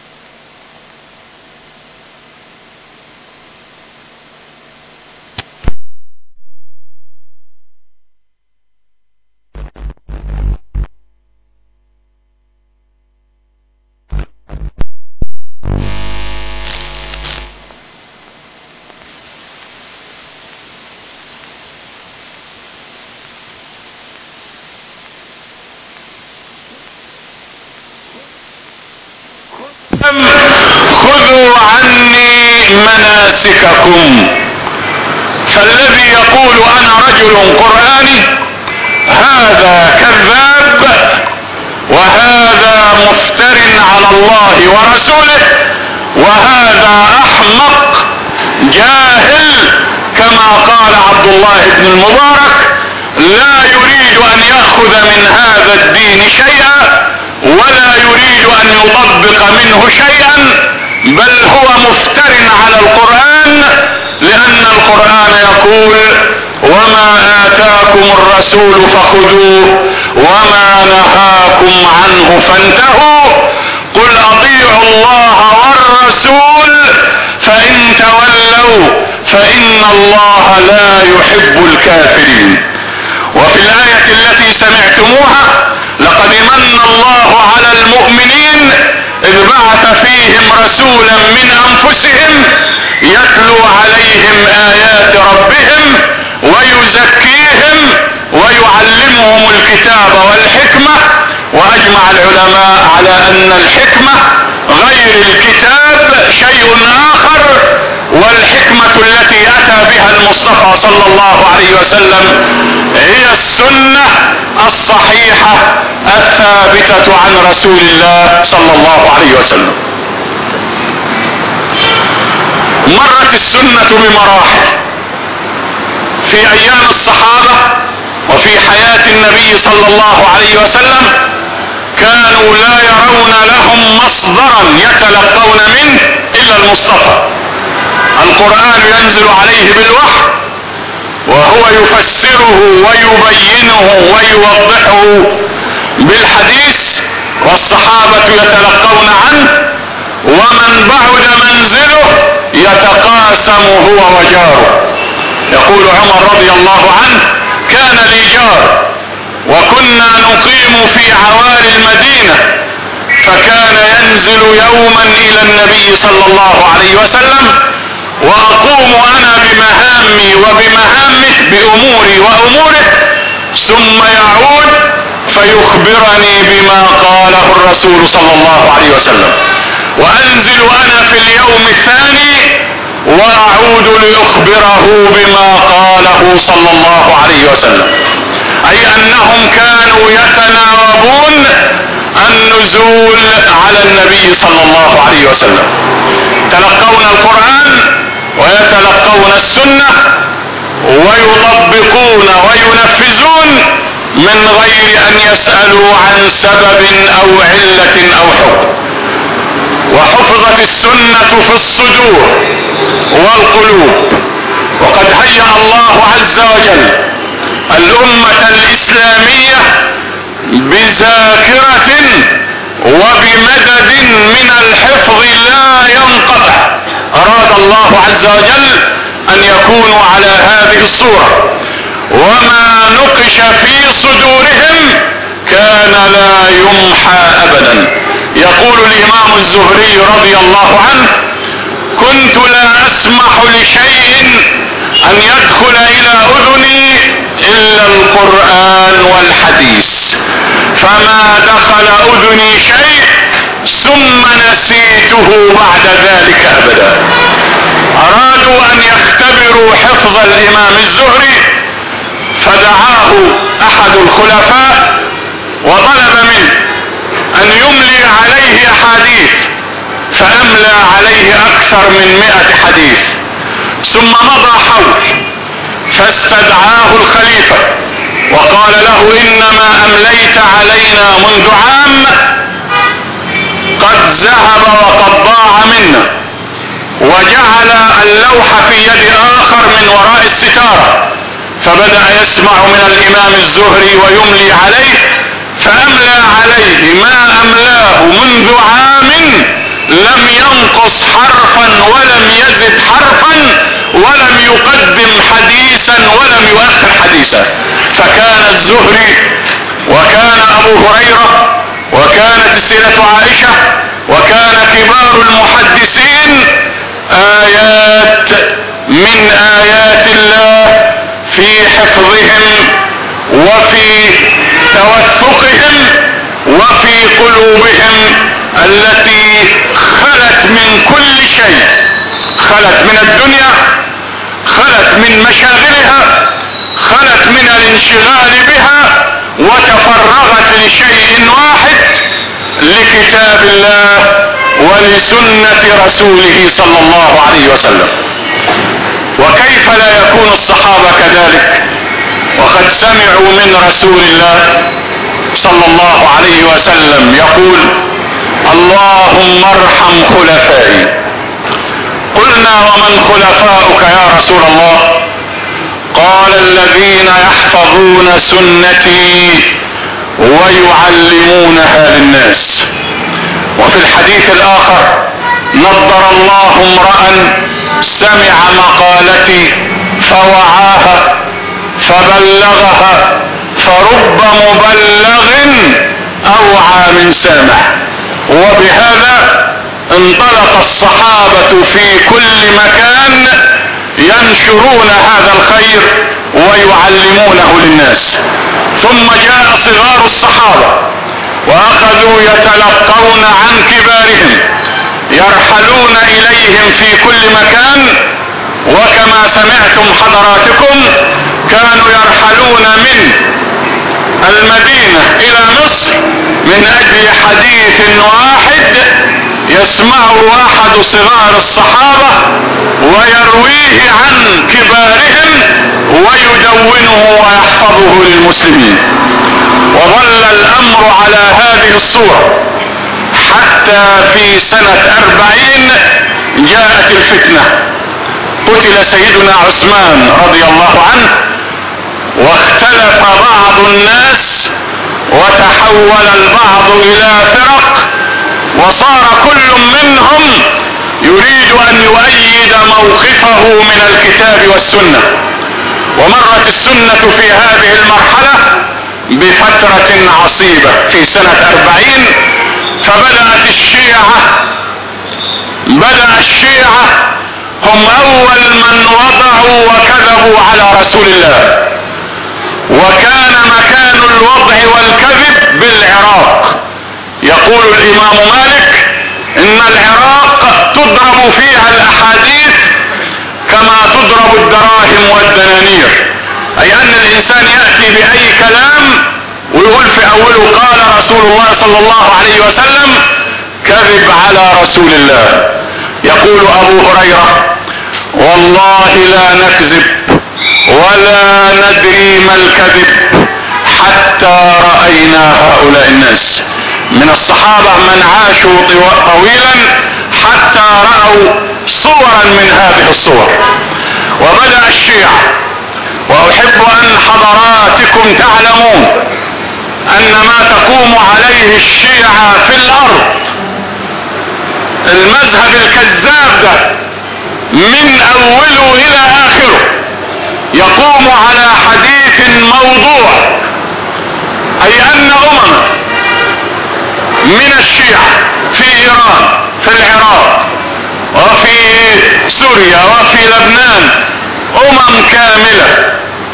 خذوا عني مناسككم. فالذي يقول انا رجل قرآني هذا كذاب وهذا مفتر على الله ورسوله وهذا احمق جاهل كما قال عبد الله بن المبارك لا يريد ان يأخذ من هذا الدين شيئا ولا يريد ان يطبق منه شيئا بل هو مفتر على القرآن لان القرآن يقول وما آتاكم الرسول فخذوه وما نهاكم عنه فانتهوا قل اطيعوا الله والرسول فان تولوا فان الله لا يحب الكافرين. وفي الآية التي سمعتموها لقد من الله على المؤمنين اذ بعث فيهم رسولا من انفسهم يتلو عليهم ايات ربهم ويزكيهم ويعلمهم الكتاب والحكمة. واجمع العلماء على ان الحكمة غير الكتاب شيء اخر والحكمة التي اتى بها المصطفى صلى الله عليه وسلم هي السنة الصحيحة الثابتة عن رسول الله صلى الله عليه وسلم. مرت السنة بمراحل في ايام الصحابة وفي حياة النبي صلى الله عليه وسلم كانوا لا يرون لهم مصدرا يتلقون منه الا المصطفى. القرآن ينزل عليه بالوحي وهو يفسره ويبينه ويوضحه بالحديث والصحابة يتلقون عنه ومن بعد منزله يتقاسم هو وجاره. يقول عمر رضي الله عنه كان لي جار وكنا نقيم في عوالي المدينة فكان ينزل يوما الى النبي صلى الله عليه وسلم واقوم انا بمهامي وبمهامه باموري واموره ثم يعود فيخبرني بما قاله الرسول صلى الله عليه وسلم، وانزل انا في اليوم الثاني واعود لأخبره بما قاله صلى الله عليه وسلم. اي انهم كانوا يتناوبون النزول على النبي صلى الله عليه وسلم، يتلقون القرآن ويتلقون السنة ويطبقون وينفذون من غير ان يسألوا عن سبب او علة او حكم. وحفظت السنة في الصدور والقلوب، وقد هيأ الله عز وجل الأمة الإسلامية بذاكرة وبمدد من الحفظ لا ينقطع. أراد الله عز وجل أن يكونوا على هذه الصورة، وما نقش في صدورهم كان لا يمحى أبدا. يقول الإمام الزهري رضي الله عنه: كنت لا أسمح لشيء أن يدخل إلى أذني إلا القرآن والحديث، فما دخل أذني شيء ثم نسيته بعد ذلك أبدا. أرادوا أن يختبروا حفظ الإمام الزهري، فدعاه أحد الخلفاء وطلب منه أن يملي عليه أحاديث، فأملى عليه أكثر من مئة حديث. ثم مضى حول فاستدعاه الخليفة وقال له: إنما أمليت علينا منذ عام قد ذهب وقد ضاع منا. وجعل اللوح في يد آخر من وراء الستارة، فبدأ يسمع من الإمام الزهري ويملي عليه، فأملى عليه ما أملاه منذ عام لم ينقص حرفا ولم يزد حرفا ولم يقدم حديثا ولم يؤخر حديثا. فكان الزهري وكان أبو هريرة وكانت السيدة عائشة وكان كبار المحدثين آيات من آيات الله في حفظهم وفي توثقهم وفي قلوبهم التي خلت من كل شيء، خلت من الدنيا، خلت من مشاغلها، خلت من الانشغال بها، وتفرغت لشيء واحد، لكتاب الله ولسنة رسوله صلى الله عليه وسلم. وكيف لا يكون الصحابة كذلك وقد سمعوا من رسول الله صلى الله عليه وسلم يقول: اللهم ارحم خلفائي. قلنا: ومن خلفاؤك يا رسول الله؟ قال: الذين يحفظون سنتي ويعلمونها للناس. وفي الحديث الآخر: نضر الله امرأ سمع مقالتي فوعاها فبلغها، فرب مبلغ أوعى من سامع. وبهذا انطلق الصحابة في كل مكان ينشرون هذا الخير ويعلمونه للناس. ثم جاء صغار الصحابة واخذوا يتلقون عن كبارهم، يرحلون اليهم في كل مكان. وكما سمعتم حضراتكم كانوا يرحلون من المدينة الى مصر من اجل حديث واحد يسمعه احد صغار الصحابة ويرويه عن كبارهم ويدونه ويحفظه للمسلمين. وظل الامر على هذه الصورة حتى في سنة اربعين جاءت الفتنة، قتل سيدنا عثمان رضي الله عنه، واختلف بعض الناس وتحول البعض الى فرق، وصار كل منهم يريد ان يؤيد موقفه من الكتاب والسنة. ومرت السنة في هذه المرحلة بفترة عصيبة في سنة اربعين، فبدأت الشيعة بدأ الشيعة هم اول من وضعوا وكذبوا على رسول الله، وكان مكان الوضع والكذب يقول الامام مالك ان العراق تضرب فيها الاحاديث كما تضرب الدراهم والدنانير، اي ان الانسان يأتي باي كلام ويقول في اوله قال رسول الله صلى الله عليه وسلم، كذب على رسول الله. يقول ابو هريرة والله لا نكذب ولا ندري ما الكذب حتى رأينا هؤلاء الناس. من الصحابة من عاشوا طويلا حتى رأوا صورا من هذه الصور. وبدأ الشيعة، واحب ان حضراتكم تعلمون ان ما تقوم عليه الشيعة في الارض، المذهب الكذاب ده من اوله الى اخره يقوم على حديث موضوع، اي ان امم من الشيعة في ايران في العراق وفي سوريا وفي لبنان امم كاملة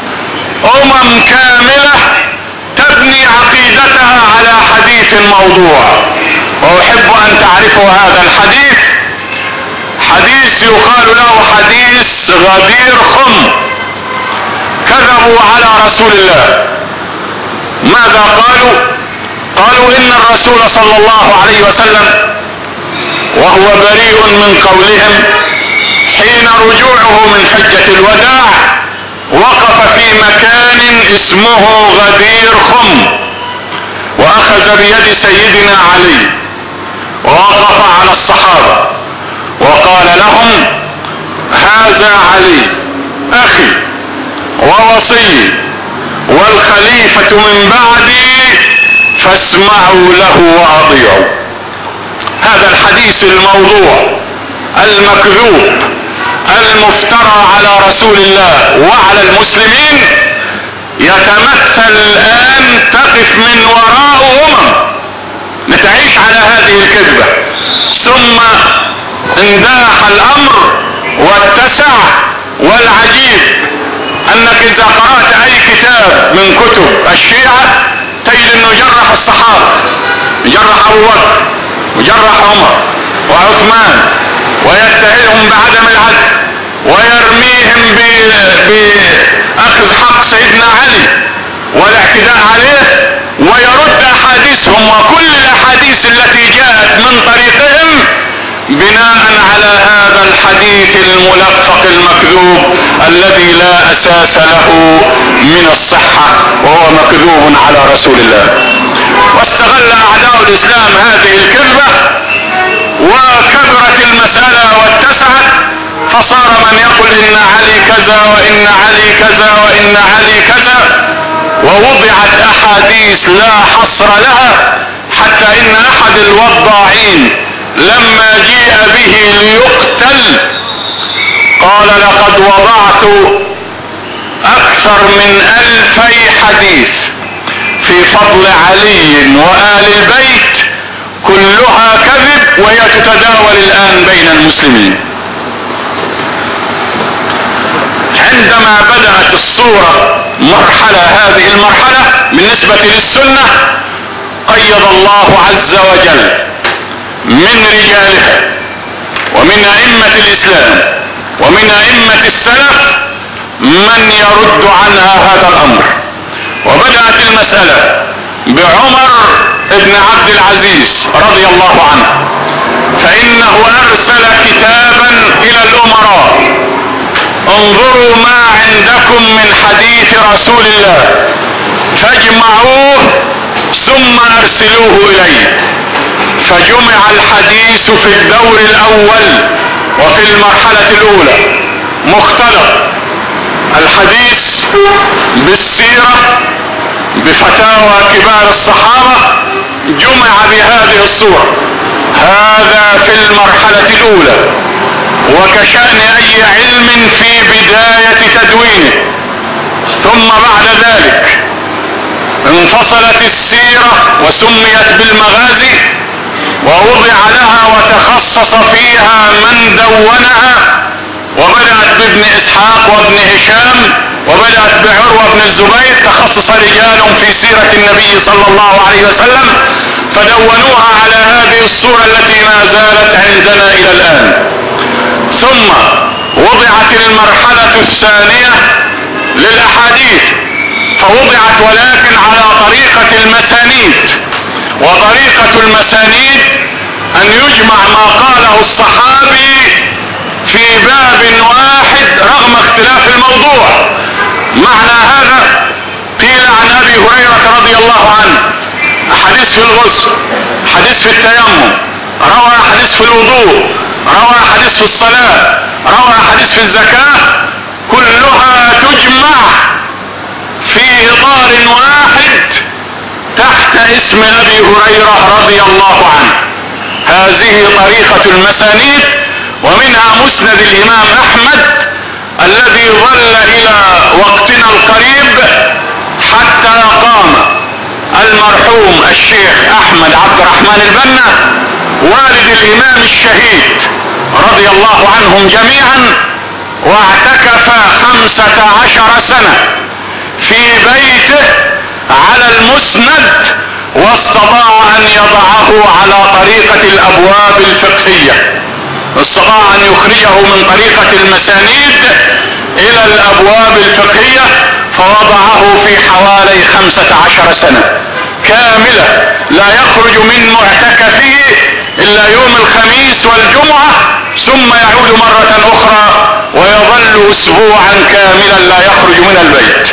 امم كاملة تبني عقيدتها على حديث موضوع. واحب ان تعرفوا هذا الحديث، حديث يقال له حديث غدير خم. كذبوا على رسول الله. ماذا قالوا؟ قالوا ان الرسول صلى الله عليه وسلم وهو بريء من قولهم حين رجوعه من حجة الوداع وقف في مكان اسمه غدير خم، واخذ بيد سيدنا علي ووقف على الصحابة وقال لهم هذا علي اخي ووصي والخليفة من بعدي فاسمعوا له واطيعوا. هذا الحديث الموضوع المكذوب المفترى على رسول الله وعلى المسلمين يتمثل الان تقف من وراء امم لتعيش على هذه الكذبة. ثم انداح الامر واتسع، والعجيب انك اذا قرأت اي كتاب من كتب الشيعة تجد انه يجرح الصحابة، يجرح ابو بكر ويجرح عمر وعثمان ويتهمهم بعدم العدل ويرميهم باخذ حق سيدنا علي والاعتداء عليه، ويرد احاديثهم وكل الاحاديث التي جاءت من طريقهم بناء على هذا الحديث الملفق المكذوب الذي لا اساس له من الصحة وهو مكذوب على رسول الله. واستغل اعداء الاسلام هذه الكذبة وكبرت المسألة واتسعت، فصار من يقول ان علي كذا وان علي كذا وان علي كذا، ووضعت احاديث لا حصر لها، حتى ان احد الوضاعين لما جيء به ليقتل قال لقد وضعت اكثر من الفي حديث في فضل علي وآل البيت كلها كذب وهي تتداول الآن بين المسلمين. عندما بدأت الصورة مرحلة هذه المرحلة بالنسبة للسنة قيض الله عز وجل من رجالها ومن أئمة الإسلام ومن أئمة السلف من يرد عنها هذا الأمر. وبدأت المسألة بعمر ابن عبد العزيز رضي الله عنه، فإنه أرسل كتابا إلى الأمراء انظروا ما عندكم من حديث رسول الله فاجمعوه ثم أرسلوه إليه. فجمع الحديث في الدور الأول وفي المرحلة الأولى مختلط الحديث بالسيرة بفتاوى كبار الصحابة، جمع بهذه الصورة. هذا في المرحلة الأولى، وكشأن أي علم في بداية تدوينه. ثم بعد ذلك انفصلت السيرة وسميت بالمغازي ووضع لها وتخصص فيها من دونها، وبدأت بابن إسحاق وابن هشام، وبدأت بعروة بن الزبير، تخصص رجال في سيرة النبي صلى الله عليه وسلم. فدونوها على هذه الصورة التي ما زالت عندنا الى الان. ثم وضعت المرحلة الثانية للاحاديث، فوضعت ولكن على طريقة المسانيد. وطريقة المسانيد ان يجمع ما قاله الصحابي في باب واحد رغم اختلاف الموضوع. معنى هذا قيل عن ابي هريرة رضي الله عنه حديث في الغسل، حديث في التيمم، روى حديث في الوضوء، روى حديث في الصلاة، روى حديث في الزكاة، كلها تجمع في اطار واحد تحت اسم ابي هريرة رضي الله عنه. هذه طريقة المسانيد. ومنها مسند الامام احمد الذي ظل الى وقتنا القريب حتى قام المرحوم الشيخ احمد عبد الرحمن البنا والد الامام الشهيد رضي الله عنهم جميعا، واعتكف خمسة عشر سنة في بيته على المسند، واستطاع ان يضعه على طريقة الابواب الفقهية، استطاع ان يخرجه من طريقة المسانيد الى الابواب الفقهية، فوضعه في حوالي خمسة عشر سنة كاملة لا يخرج من معتكفه الا يوم الخميس والجمعة، ثم يعود مرة اخرى ويظل اسبوعا كاملا لا يخرج من البيت.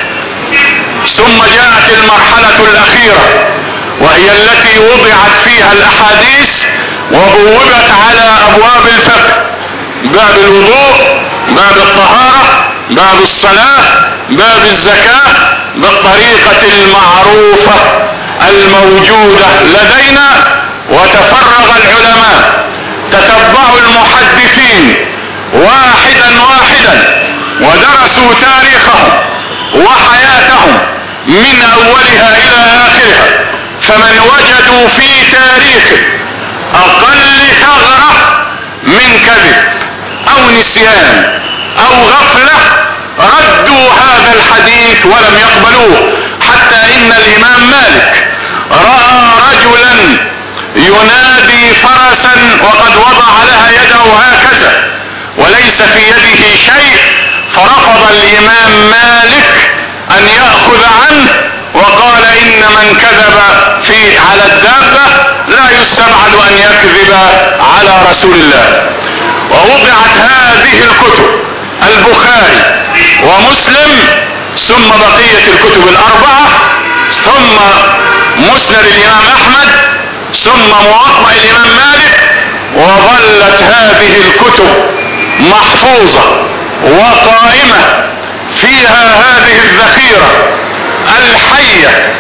ثم جاءت المرحلة الاخيرة وهي التي وضعت فيها الاحاديث وبوبت على ابواب الفقه: باب الوضوء، باب الطهارة، باب الصلاة، باب الزكاة، بالطريقة المعروفة الموجودة لدينا. وتفرغ العلماء تتبعوا المحدثين واحدا واحدا ودرسوا تاريخهم وحياتهم من اولها الى اخرها، فمن وجدوا في تاريخه اقل ثغرة من كذب او نسيان او غفلة ردوا هذا الحديث ولم يقبلوه. حتى ان الامام مالك رأى رجلا ينادي فرسا وقد وضع لها يده هكذا وليس في يده شيء، فرفض الامام مالك ان يأخذ عنه وقال ان من كذب في على الدابة لا يستبعد ان يكذب على رسول الله. ووضعت هذه الكتب: البخاري ومسلم، ثم بقية الكتب الاربعة، ثم مسند الامام احمد، ثم موطأ الامام مالك. وظلت هذه الكتب محفوظة وقائمة فيها هذه الذخيرة الحية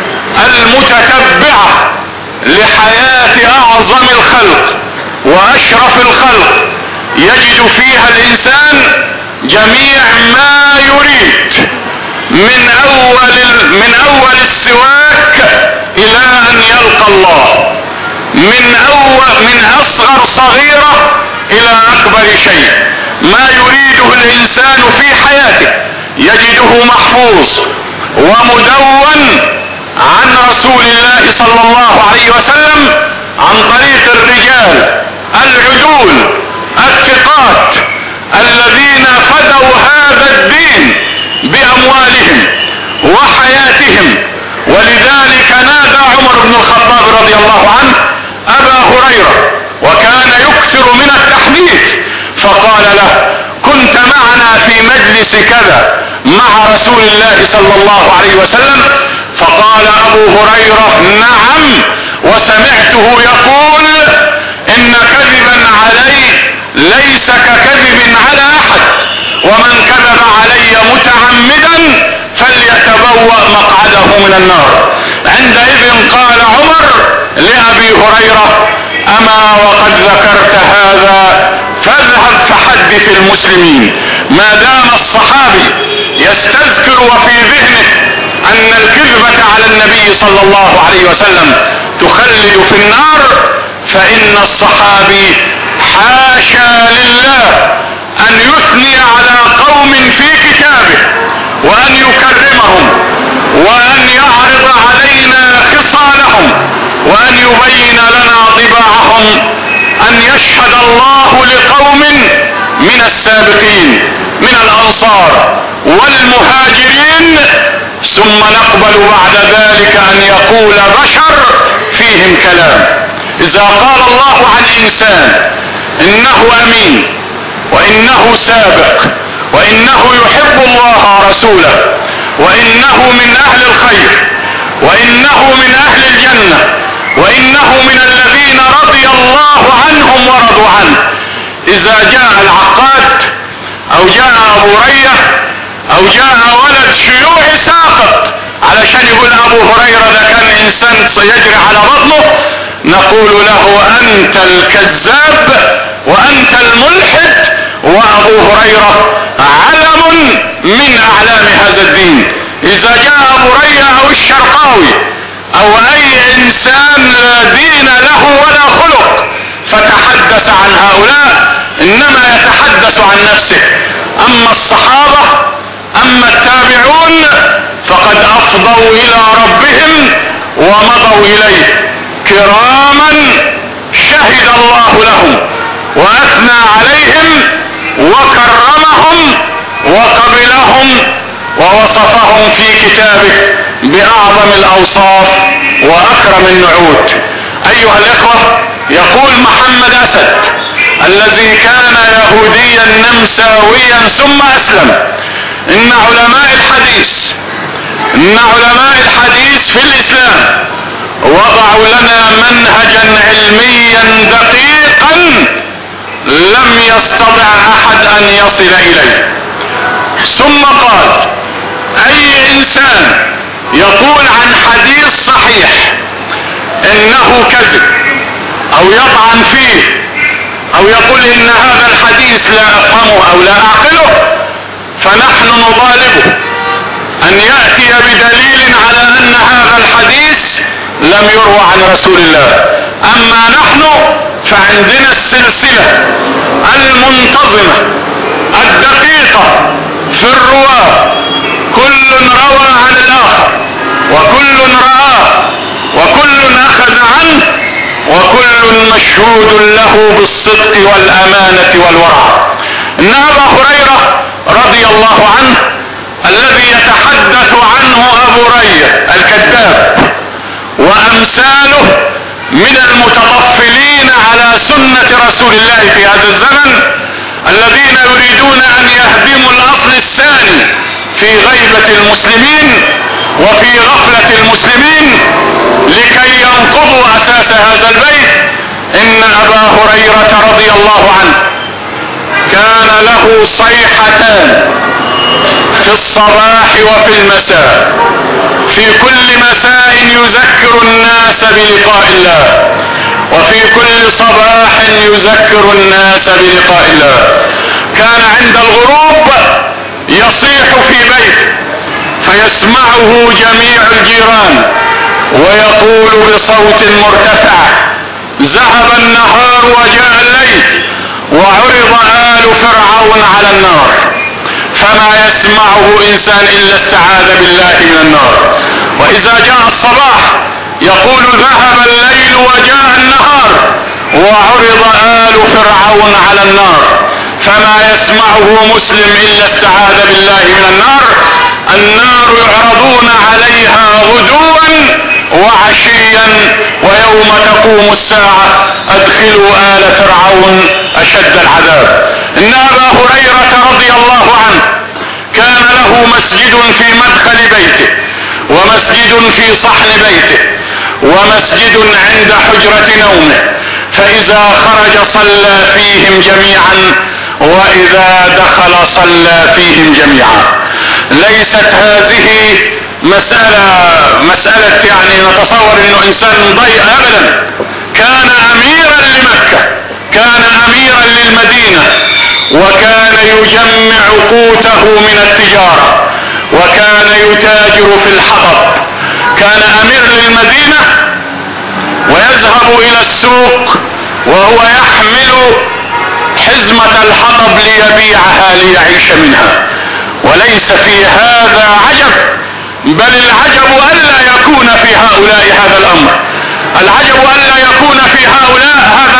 المتتبعة لحياة اعظم الخلق واشرف الخلق، يجد فيها الانسان جميع ما يريد من اول من اول السواك الى ان يلقى الله، من اول من اصغر صغيرة الى اكبر شيء. ما يريده الانسان في حياته يجده محفوظ ومدون عن رسول الله صلى الله عليه وسلم عن طريق الرجال العدول الثقات الذين فدوا هذا الدين باموالهم وحياتهم. ولذلك نادى عمر بن الخطاب رضي الله عنه ابا هريرة، وكان يكثر من التحديث، فقال له: كنت معنا في مجلس كذا مع رسول الله صلى الله عليه وسلم؟ فقال ابو هريرة: نعم، وسمعته يقول ان كذبا علي ليس ككذب على احد، ومن كذب علي متعمدا فليتبوأ مقعده من النار. عندئذ قال عمر لأبي هريرة: اما وقد ذكرت هذا فاذهب فحدث المسلمين. ما دام الصحابي يستذكر وفي ذهنه ان الكذبة على النبي صلى الله عليه وسلم تخلد في النار، فان الصحابي حاشا لله ان يثني على قوم في كتابه وان يكرمهم وان يعرض علينا خصالهم وان يبين لهم ان يشهد الله لقوم من السابقين من الانصار والمهاجرين، ثم نقبل بعد ذلك ان يقول بشر فيهم كلام. اذا قال الله عن انسان انه امين وانه سابق وانه يحب الله ورسوله وانه من اهل الخير وانه من اهل الجنة وانه من الذين رضي الله عنهم ورضوا عنه، اذا جاء العقاد او جاء ابو رية او جاء ولد شيوعي ساقط علشان يقول ابو هريرة ده كان انسان يجري على بطنه، نقول له انت الكذاب وانت الملحد، وابو هريرة علم من اعلام هذا الدين. اذا جاء ابو رية او الشرقاوي او اي انسان لا دين له ولا خلق فتحدث عن هؤلاء انما يتحدث عن نفسه. اما الصحابة اما التابعون فقد افضوا الى ربهم ومضوا اليه كراما شهد الله لهم واثنى عليهم وكرمهم وقبلهم ووصفهم في كتابه باعظم الاوصاف واكرم النعوت. ايها الاخوة، يقول محمد اسد الذي كان يهوديا نمساويا ثم اسلم ان علماء الحديث ان علماء الحديث في الاسلام وضعوا لنا منهجا علميا دقيقا لم يستطع احد ان يصل اليه. ثم قال اي انسان يقول عن حديث صحيح انه كذب او يطعن فيه او يقول ان هذا الحديث لا افهمه او لا اعقله فنحن نطالبه ان يأتي بدليل على ان هذا الحديث لم يروى عن رسول الله. اما نحن فعندنا السلسلة المنتظمة الدقيقة في الرواة، كل روى عن الاخر وكل رآه وكل اخذ عنه وكل مشهود له بالصدق والامانة والورع. ان ابا هريرة رضي الله عنه الذي يتحدث عنه ابو رية الكذاب وامثاله من المتطفلين على سنة رسول الله في هذا الزمن الذين يريدون ان يهدموا الاصل الثاني في غيبة المسلمين وفي غفلة المسلمين لكي ينقضوا اساس هذا البيت. ان ابا هريرة رضي الله عنه كان له صيحتان في الصباح وفي المساء، في كل مساء يذكر الناس بلقاء الله وفي كل صباح يذكر الناس بلقاء الله. كان عند الغروب يصيح في بيته فيسمعه جميع الجيران ويقول بصوت مرتفع: ذهب النهار وجاء الليل وعرض آل فرعون على النار. فما يسمعه انسان الا استعاذ بالله من النار. واذا جاء الصباح يقول: ذهب الليل وجاء النهار وعرض آل فرعون على النار. فما يسمعه مسلم الا استعاذ بالله من النار. النار يعرضون عليها غدوا وعشيا ويوم تقوم الساعة ادخلوا آل فرعون اشد العذاب. ان ابا هريرة رضي الله عنه كان له مسجد في مدخل بيته ومسجد في صحن بيته ومسجد عند حجرة نومه، فاذا خرج صلى فيهم جميعا واذا دخل صلى فيهم جميعا. ليست هذه مسألة مسألة يعني نتصور انه انسان ضيق ابدا. كان اميرا لمكة، كان اميرا للمدينة، وكان يجمع قوته من التجارة، وكان يتاجر في الحطب. كان امير للمدينة ويذهب الى السوق وهو يحمل حزمة الحطب ليبيعها ليعيش منها. وليس في هذا عجب، بل العجب ألا يكون في هؤلاء هذا الأمر. العجب ألا يكون في هؤلاء هذا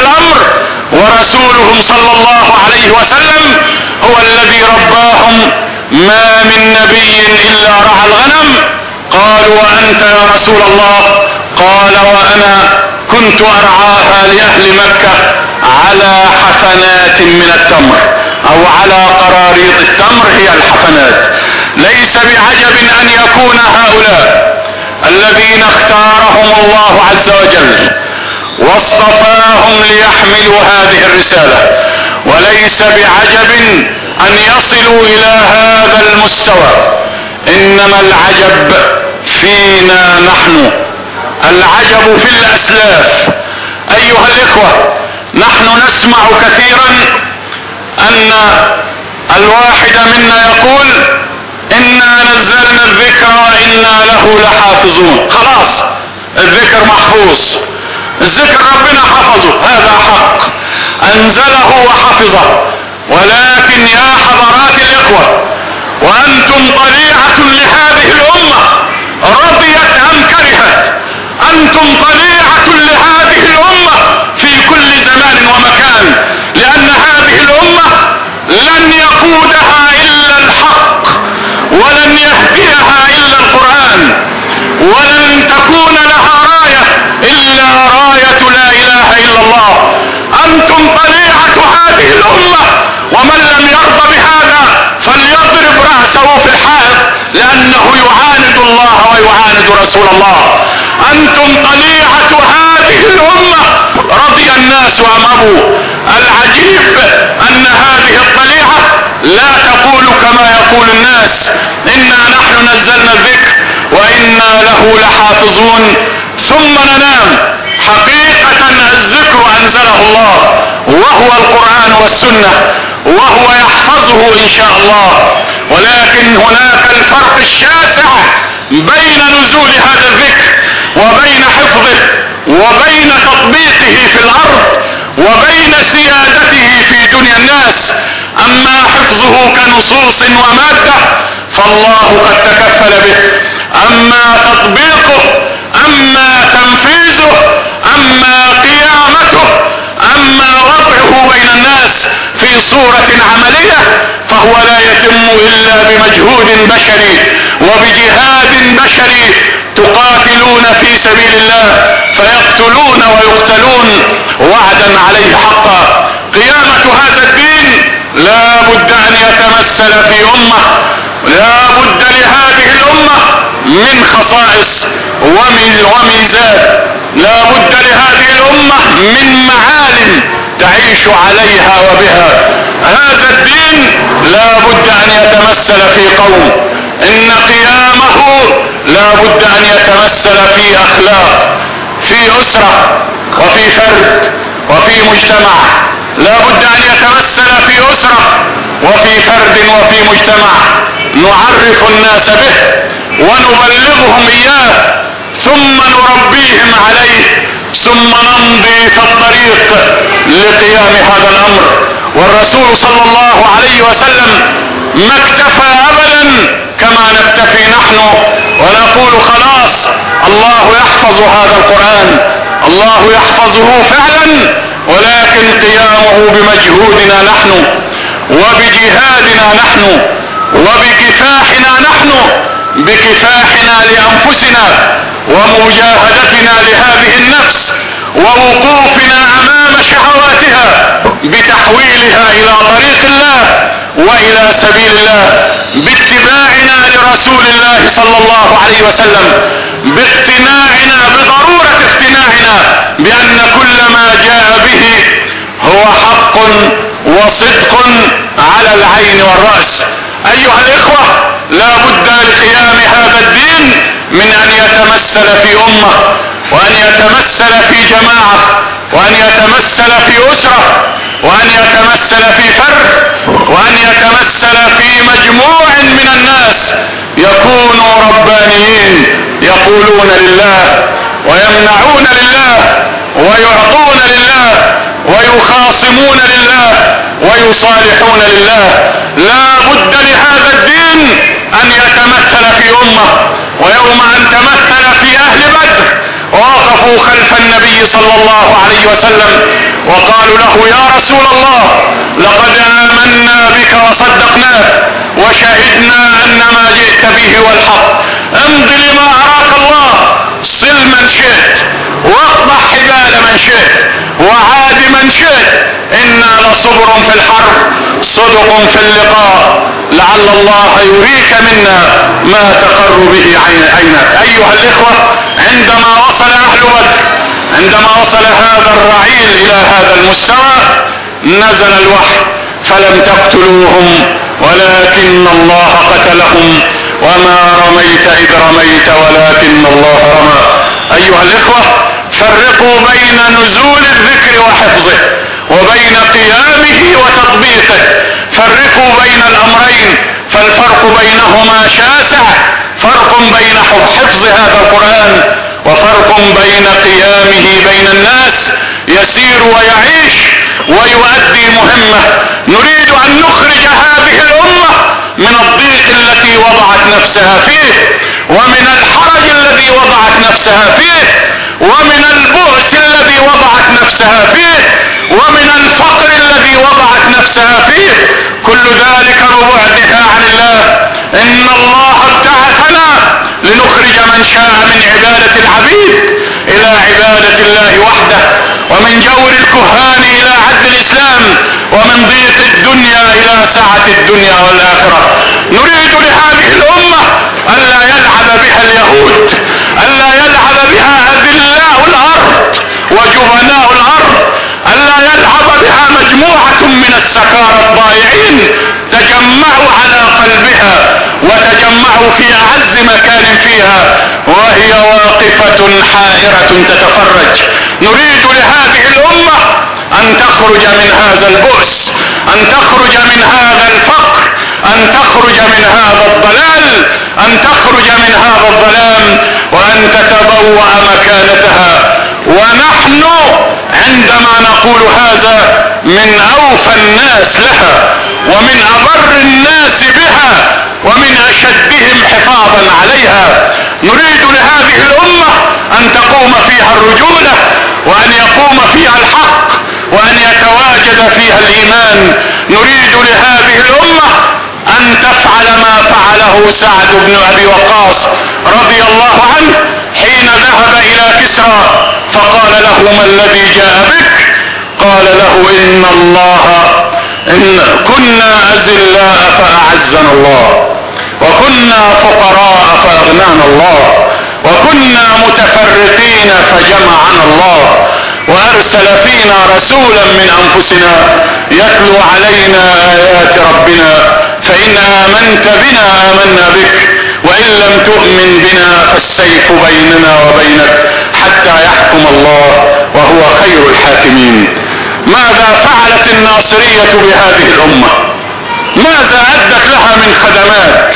صلى الله عليه وسلم هو الذي رباهم، ما من نبي الا رعى الغنم. قالوا وانت يا رسول الله؟ قال وانا كنت ارعاها لاهل مكة على حفنات من التمر، او على قراريط التمر هي الحفنات. ليس بعجب ان يكون هؤلاء الذين اختارهم الله عز وجل واصطفاهم ليحملوا هذه الرسالة، وليس بعجب ان يصلوا الى هذا المستوى، انما العجب فينا نحن، العجب في الاسلاف. ايها الاخوة، نحن نسمع كثيرا ان الواحد منا يقول انا نزلنا الذكر وانا له لحافظون. خلاص الذكر محفوظ، الذكر ربنا حفظه، هذا حق، انزله وحفظه. ولكن يا حضرات الاخوة، وانتم طليعة لهذه الامة رضيت ام كرهت، انتم طليعة لهذه الامة في كل زمان ومكان، لان هذه الامة لن يقودها الا الحق، ولن يهديها الا القرآن، ولن تكون لها راية الا راية لا اله الا الله. انتم طليعة هذه الامة، ومن لم يرضى بهذا فليضرب رأسه في الحائط، لانه يعاند الله ويعاند رسول الله. انتم طليعة هذه الامة، رضي الناس ام ابوا. العجيب ان هذه الطليعة لا تقول كما يقول الناس، انا نحن نزلنا الذكر وانا له لحافظون، ثم ننام. حقيقة الذكر انزله الله، وهو القرآن والسنة، وهو يحفظه ان شاء الله. ولكن هناك الفرق الشاسع بين نزول هذا الذكر وبين حفظه وبين تطبيقه في الارض وبين سيادته في دنيا الناس. اما حفظه كنصوص ومادة فالله قد تكفل به، اما تطبيقه، اما تنفيذه، اما قيامته، اما وضعه بين الناس في صورة عملية فهو لا يتم الا بمجهود بشري وبجهاد بشري. تقاتلون في سبيل الله فيقتلون ويقتلون وعدا عليه حقا. قيامة هذا الدين لا بد ان يتمثل في امة، لا بد لهذه الامة من خصائص وميزات، لا بد لهذه الامة من معالم تعيش عليها وبها. هذا الدين لا بد ان يتمثل في قوم، ان قيامه لا بد ان يتمثل في اخلاق، في اسرة وفي فرد وفي مجتمع. لا بد ان يتمثل في اسرة وفي فرد وفي مجتمع نعرف الناس به ونبلغهم اياه، ثم نربيهم عليه، ثم نمضي في الطريق لقيام هذا الامر. والرسول صلى الله عليه وسلم ما اكتفى ابدا كما نكتفي نحن ونقول خلاص الله يحفظ هذا القرآن، الله يحفظه فعلا، ولكن قيامه بمجهودنا نحن وبجهادنا نحن وبكفاحنا نحن، بكفاحنا لانفسنا ومجاهدتنا لهذه النفس ووقوفنا امام شهواتها بتحويلها الى طريق الله والى سبيل الله، باتباعنا لرسول الله صلى الله عليه وسلم، باقتناعنا بضرورة اقتناعنا بان كل ما جاء به هو حق وصدق على العين والرأس. ايها الاخوة، لا بد لقيام هذا الدين من ان يتمثل في امة، وان يتمثل في جماعة، وان يتمثل في اسرة، وان يتمثل في فرد، وان يتمثل في مجموع من الناس يكونوا ربانيين، يقولون لله ويمنعون لله ويعطون لله ويخاصمون لله ويصالحون لله. لا بد لهذا الدين ان يتمثل في امة. ويوم ان تمثل في اهل بدر ووقفوا خلف النبي صلى الله عليه وسلم وقالوا له يا رسول الله لقد آمنا بك وصدقناك وشهدنا أن ما جئت به هو الحق، امض لما أراك الله، صل من شئت واقطع حبال من شئت وعاد من شئت، إنا لصبر في الحرب صدق في اللقاء، لعل الله يريك منا ما تقر به عينك. أيها الإخوة، عندما وصل أهل بدر، عندما وصل هذا الرعيل إلى هذا المستوى، نزل الوحي فلم تقتلوهم ولكن الله قتلهم وما رميت إذ رميت ولكن الله رمى. أيها الإخوة، فرقوا بين نزول الذكر وحفظه وبين قيامه وتطبيقه، فرقوا بين الأمرين، فالفرق بينهما شاسع، فرق بين حفظ هذا القرآن وفرق بين قيامه بين الناس، يسير ويعيش ويؤدي مهمة. نريد أن نخرج هذه الأمة من الضيق التي وضعت نفسها فيه، ومن الحرج الذي وضعت نفسها فيه، ومن البؤس الذي وضعت نفسها فيه، ومن الفقر الذي وضعت نفسها فيه، كل ذلك ببعدها عن الله. إن الله ابتعثنا لنخرج من شاء من عبادة العبيد إلى عبادة الله وحده، ومن جور الكهان إلى عدل الإسلام، ومن ضيق الدنيا إلى سعة الدنيا والآخرة. نريد لهذه الأمة ألا يلعب بها اليهود، ألا يلعب بها أذلاء الأرض وجبناء الأرض، ألا يلعب بها مجموعة من السكارى الضائعين تجمعوا على قلبها وتجمعوا في أعز مكان فيها وهي واقفة حائرة تتفرج. نريد لهذه الأمة أن تخرج من هذا البؤس، أن تخرج من هذا الفقر، أن تخرج من هذا الضلال، أن تخرج من هذا الظلام، وأن تتبوأ مكانتها. ونحن عندما نقول هذا من أوفى الناس لها ومن أبر الناس بها ومن أشدهم حفاظا عليها. نريد لهذه الأمة أن تقوم فيها الرجولة، وأن يقوم فيها الحق، وأن يتواجد فيها الإيمان. نريد لهذه الأمة أن تفعل ما فعله سعد بن أبي وقاص رضي الله عنه حين ذهب إلى كسرى فقال له ما الذي جاء بك؟ قال له إن الله إن كنا أذلاء فأعزنا الله، وكنا فقراء فأغنانا الله، وكنا متفرقين فجمعنا الله، وأرسل فينا رسولا من أنفسنا يتلو علينا آيات ربنا، فإن آمنت بنا آمنا بك، وإن لم تؤمن بنا فالسيف بيننا وبينك حتى يحكم الله وهو خير الحاكمين. ماذا فعلت الناصرية بهذه الأمة؟ ماذا أدت لها من خدمات؟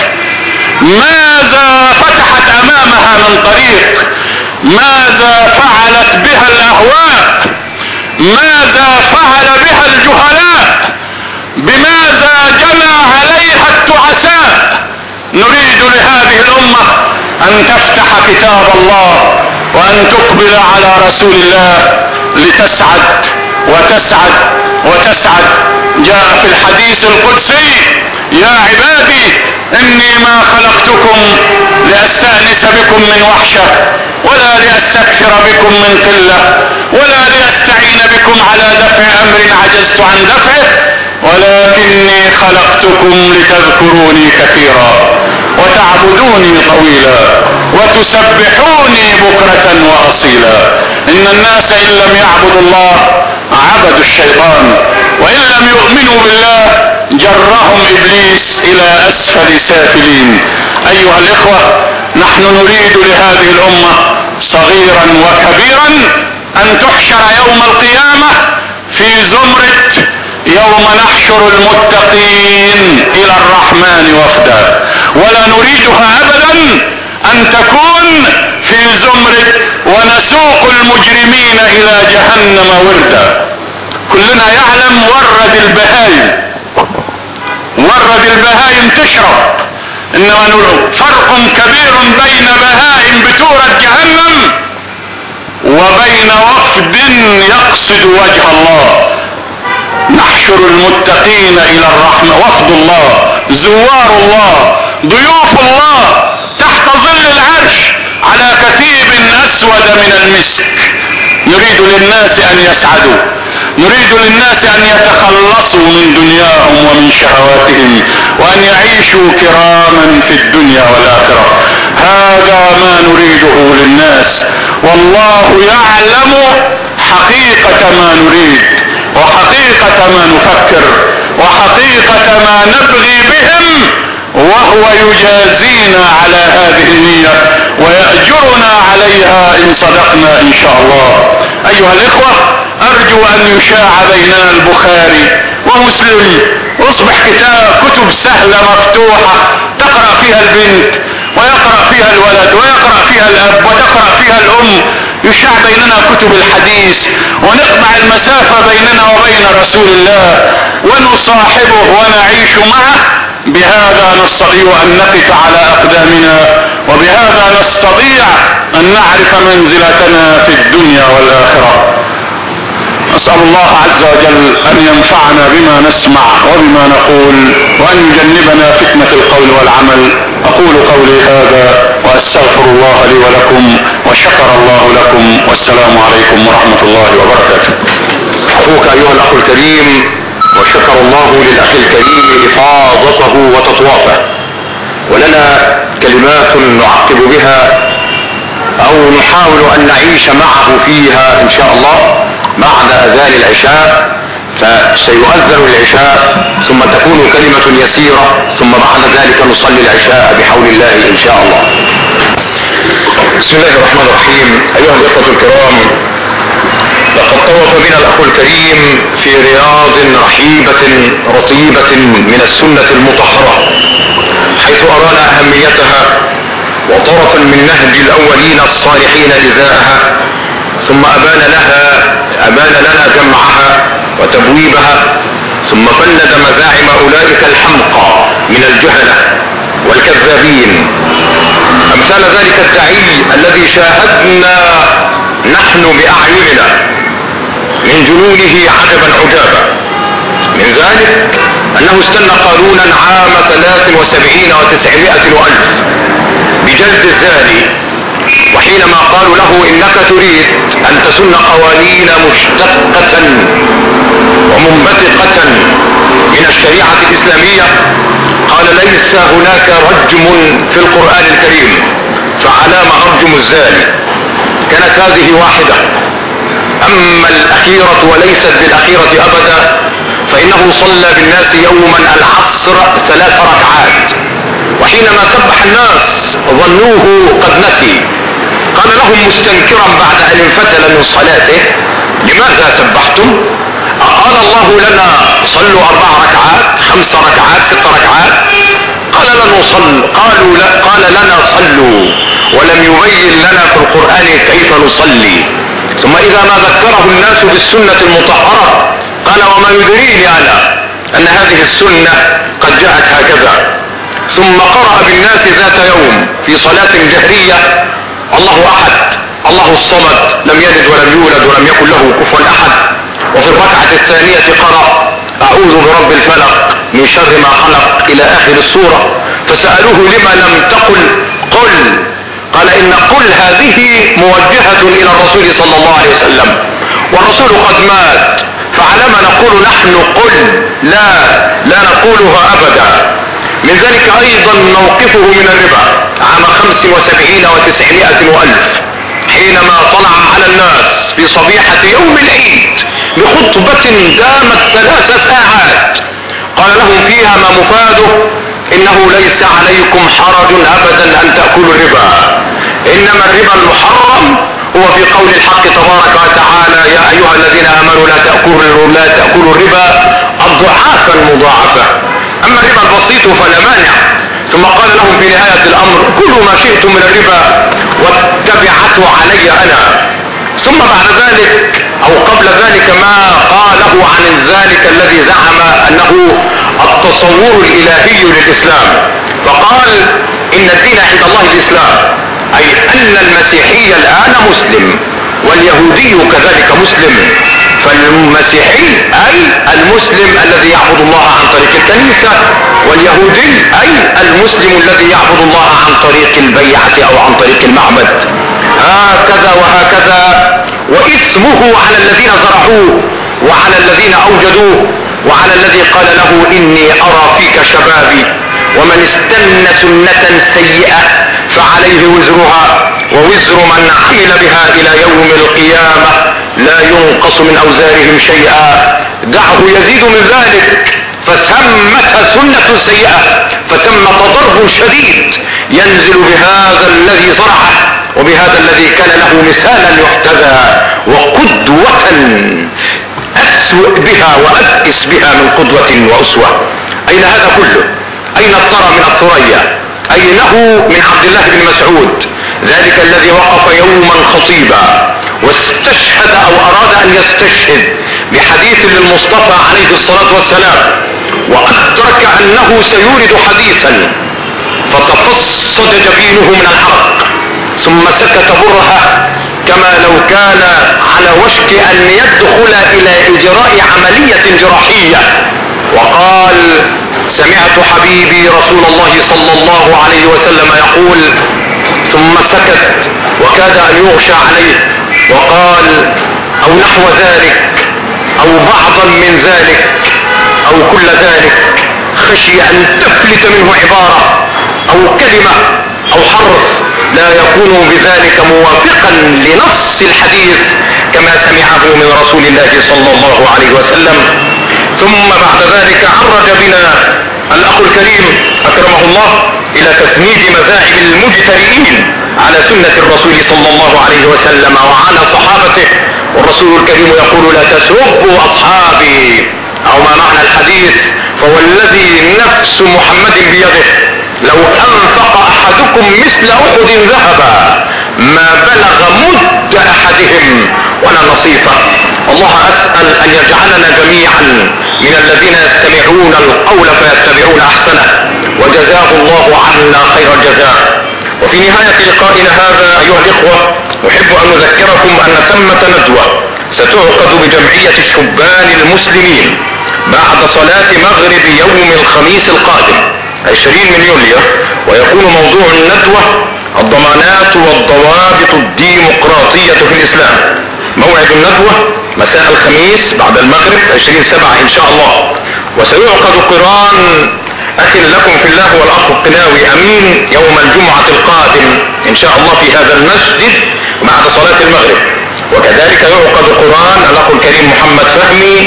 ماذا فتحت أمامها من طريق؟ ماذا فعلت بها الأهواء؟ ماذا فعل بها الجهلاء؟ بماذا جنى عليها التعساء؟ نريد لهذه الأمة أن تفتح كتاب الله وأن تقبل على رسول الله لتسعد وتسعد وتسعد. جاء في الحديث القدسي يا عبادي إني ما خلقتكم لأستأنس بكم من وحشة ولا لأستكثر بكم من قلة ولا لأستعين بكم على دفع أمر عجزت عن دفعه، ولكني خلقتكم لتذكروني كثيرا وتعبدوني طويلا وتسبحوني بكرة وأصيلا. إن الناس إن لم يعبدوا الله عبدوا الشيطان، وإن لم يؤمنوا بالله جرهم إبليس إلى أسفل سافلين. أيها الإخوة، نحن نريد لهذه الأمة صغيرا وكبيرا أن تحشر يوم القيامة في زمرة يوم نحشر المتقين إلى الرحمن وفدا، ولا نريدها أبدا أن تكون في زمرة ونسوق المجرمين إلى جهنم وردا. كلنا يعلم ورد البهايم، ورد البهايم تشرب، إنما فرق كبير بين بهائم بتورد جهنم وبين وفد يقصد وجه الله. نحشر المتقين الى الرحمة، وفد الله، زوار الله، ضيوف الله تحت ظل العرش على كثيب اسود من المسك. نريد للناس ان يسعدوا، نريد للناس ان يتخلصوا من دنياهم ومن شهواتهم وان يعيشوا كراما في الدنيا والاخرة. هذا ما نريده للناس، والله يعلم حقيقة ما نريد وحقيقة ما نفكر وحقيقة ما نبغي بهم، وهو يجازينا على هذه النية ويأجرنا عليها ان صدقنا ان شاء الله. ايها الاخوة، ارجو ان يشاع بيننا البخاري ومسلم، اصبح كتاب كتب سهلة مفتوحة تقرأ فيها البنت ويقرأ فيها الولد ويقرأ فيها الاب وتقرأ فيها الام. يشاع بيننا كتب الحديث ونقطع المسافة بيننا وبين رسول الله ونصاحبه ونعيش معه. بهذا نستطيع ان نقف على اقدامنا، وبهذا نستطيع ان نعرف منزلتنا في الدنيا والاخرة. اسأل الله عز وجل ان ينفعنا بما نسمع وبما نقول، وان يجنبنا فتنة القول والعمل. اقول قولي هذا واستغفر الله لي ولكم، وشكر الله لكم، والسلام عليكم ورحمة الله وبركاته. اخوك ايها الاخ الكريم، وشكر الله للاخ الكريم افاضته وتطوافه، ولنا كلمات نعقب بها او نحاول ان نعيش معه فيها ان شاء الله بعد اذان العشاء. فسيؤذن العشاء ثم تكون كلمة يسيرة، ثم بعد ذلك نصلي العشاء بحول الله ان شاء الله. بسم الله الرحمن الرحيم. ايها الاخوة الكرام، لقد طوف بنا الاخ الكريم في رياض رحيبة رطيبة من السنة المطهرة، حيث ارانا اهميتها وطرفا من نهج الاولين الصالحين ازاءها، ثم ابان لها ابان لنا جمعها وتبويبها، ثم فند مزاعم اولئك الحمقى من الجهلة والكذابين، امثال ذلك الدعي الذي شاهدنا نحن باعيننا من جنونه عجبا عجابا. من ذلك انه استنى قارونا عام ثلاث وسبعين وتسعمائة والف بجلد الزاني، وحينما قالوا له انك تريد ان تسن قوانين مشتقة ومنبثقة من الشريعة الاسلامية، قال ليس هناك رجم في القرآن الكريم، فعلام ارجم الزاني؟ كانت هذه واحدة. اما الاخيرة وليست بالاخيرة ابدا، فانه صلى بالناس يوما العصر ثلاث ركعات، وحينما سبح الناس ظنوه قد نسي، قال لهم مستنكرا بعد ان انفتل من صلاته: لماذا سبحتم؟ قال الله لنا صلوا اربع ركعات، خمس ركعات، ست ركعات. قال لنا صل قالوا لا قال لنا صلوا، ولم يبين لنا في القرآن كيف نصلي. ثم اذا ما ذكره الناس بالسنة المطهرة قال: وما يدريني انا ان هذه السنة قد جاءت هكذا. ثم قرأ بالناس ذات يوم في صلاة جهرية: الله احد الله الصمد لم يلد ولم يولد ولم يكن له كفوا احد. وفي الركعة الثانية قرأ: اعوذ برب الفلق من شر ما خلق الى اخر السورة. فسألوه: لما لم تقل قل؟ قال: ان قل هذه موجهة الى الرسول صلى الله عليه وسلم، والرسول قد مات، فعلما نقول نحن قل؟ لا لا نقولها ابدا. من ذلك ايضا موقفه من الربا عام خمس وسبعين وتسعمائة والف، حينما طلع على الناس في صبيحة يوم العيد بخطبة دامت ثلاث ساعات، قال لهم فيها ما مفاده: انه ليس عليكم حرج ابدا ان تأكلوا الربا، انما الربا المحرم هو في قول الحق تبارك وتعالى: يا ايها الذين امنوا لا تأكلوا لا تأكلوا الربا اضعافا مضاعفة، اما الربا البسيط فلا مانع. ثم قال لهم في نهاية الامر: كلوا ما شئتم من الربا واتبعته علي انا. ثم بعد ذلك او قبل ذلك ما قاله عن ذلك الذي زعم انه التصور الالهي للاسلام، فقال: ان الدين عند الله الاسلام، اي ان المسيحي الان مسلم، واليهودي كذلك مسلم. فالمسيحي اي المسلم الذي يعبد الله عن طريق الكنيسة، واليهودي اي المسلم الذي يعبد الله عن طريق البيعة او عن طريق المعبد. هكذا وهكذا. واسمه على الذين زرعوه وعلى الذين اوجدوه وعلى الذي قال له اني ارى فيك شبابي، ومن استنى سنة سيئة فعليه وزرها ووزر من عمل بها الى يوم القيامة لا ينقص من اوزارهم شيئا. دعه يزيد من ذلك، فثمت سنة سيئة، فثمت ضرب شديد ينزل بهذا الذي زرعه وبهذا الذي كان له مثالا يحتذى وقدوة اسوء بها وأبئس بها من قدوة واسوة. اين هذا كله؟ اين الثرى من الثريا؟ اينه من عبد الله بن مسعود ذلك الذي وقف يوما خطيبا واستشهد او اراد ان يستشهد بحديث للمصطفى عليه الصلاة والسلام، وادرك انه سيورد حديثا فتفصد جبينه من الحرق ثم سكت برهة كما لو كان على وشك ان يدخل الى اجراء عملية جراحية، وقال سمعت حبيبي رسول الله صلى الله عليه وسلم يقول، ثم سكت وكاد ان يغشى عليه وقال او نحو ذلك او بعضا من ذلك او كل ذلك، خشي ان تفلت منه عبارة او كلمة او حرف لا يكون بذلك موافقا لنص الحديث كما سمعه من رسول الله صلى الله عليه وسلم. ثم بعد ذلك عرج بنا الاخ الكريم اكرمه الله الى تفنيد مذاهب المجترئين على سنة الرسول صلى الله عليه وسلم وعلى صحابته، والرسول الكريم يقول لا تسبوا اصحابي، او ما معنى الحديث فوالذي نفس محمد بيده لو انفق احدكم مثل احد ذهبا ما بلغ مد احدهم ولا نصيفه. الله اسأل ان يجعلنا جميعا من الذين يستمعون القول فيتبعون احسنه، وجزاه الله عنا خير الجزاء. وفي نهاية لقائنا هذا ايها الاخوة احب ان اذكركم ان ثمة ندوة ستعقد بجمعية الشبان المسلمين بعد صلاة مغرب يوم الخميس القادم عشرين من يوليو، ويكون موضوع الندوة الضمانات والضوابط الديمقراطية في الاسلام. موعد الندوة مساء الخميس بعد المغرب عشرين سبعة ان شاء الله، وسيعقد قران اخ لكم في الله والاخ القناوي امين يوم الجمعة القادم ان شاء الله في هذا المسجد بعد صلاة المغرب، وكذلك يعقد قران الاخ الكريم محمد فهمي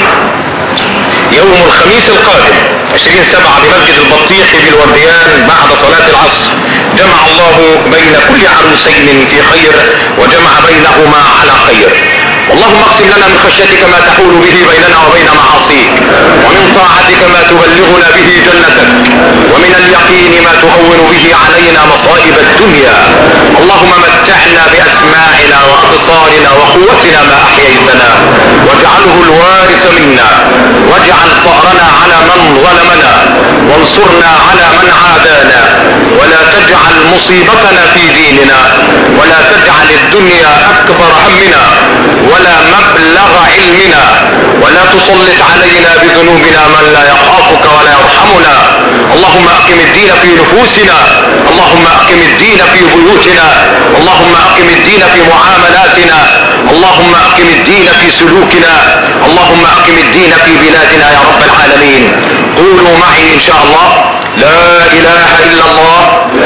يوم الخميس القادم عشرين سبعة بمسجد البطيخ بالورديان بعد صلاة العصر. جمع الله بين كل عروسين في خير وجمع بينهما على خير. اللهم اقسم لنا من خشيتك ما تحول به بيننا وبين معاصيك، ومن طاعتك ما تبلغنا به جنتك، ومن اليقين ما تهون به علينا مصائب الدنيا. اللهم متعنا باسماعنا وابصارنا وقوتنا ما احييتنا، واجعله الوارث منا، واجعل ثأرنا على من ظلمنا، وانصرنا على من عادانا، ولا تجعل مصيبتنا في ديننا، ولا تجعل الدنيا اكبر همنا ولا مبلغ علمنا، ولا تسلط علينا بذنوبنا من لا يخافك ولا يرحمنا. اللهم اقم الدين في نفوسنا، اللهم اقم الدين في بيوتنا، اللهم اقم الدين في معاملاتنا، اللهم اقم الدين في سلوكنا، اللهم اقم الدين في بلادنا يا رب العالمين. قولوا معي ان شاء الله لا اله الا الله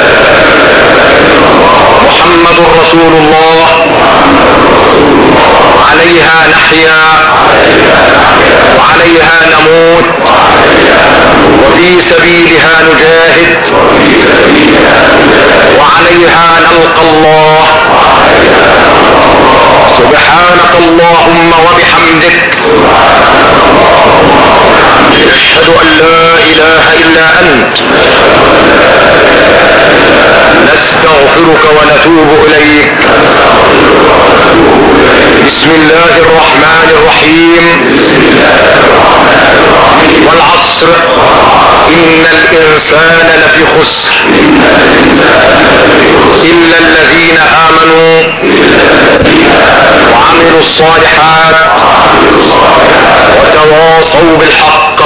محمد رسول الله، عليها نحيا وعليها نموت وفي سبيلها نجاهد وعليها نلقى الله. سبحانك اللهم وبحمدك نشهد ان لا اله الا انت نستغفرك ونتوب اليك. بسم الله الرحمن الرحيم. والعصر إن الإنسان لفي خسر إلا الذين آمنوا وعملوا الصالحات وتواصوا بالحق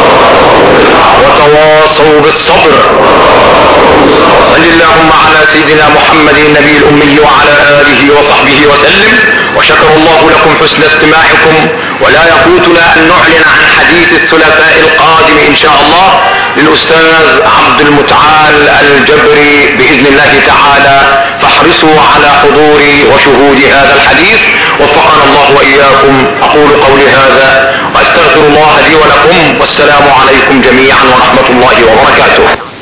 وتواصوا بالصبر. صل اللهم على سيدنا محمد النبي الأمي وعلى آله وصحبه وسلم. وشكر الله لكم حسن استماعكم، ولا يفوتنا أن نعلن عن حديث الثلاثاء القادم إن شاء الله للأستاذ عبد المتعال الجبري بإذن الله تعالى، فاحرصوا على حضور وشهود هذا الحديث. وفقنا الله وإياكم. أقول قولي هذا وأستغفر الله لي ولكم، والسلام عليكم جميعا ورحمة الله وبركاته.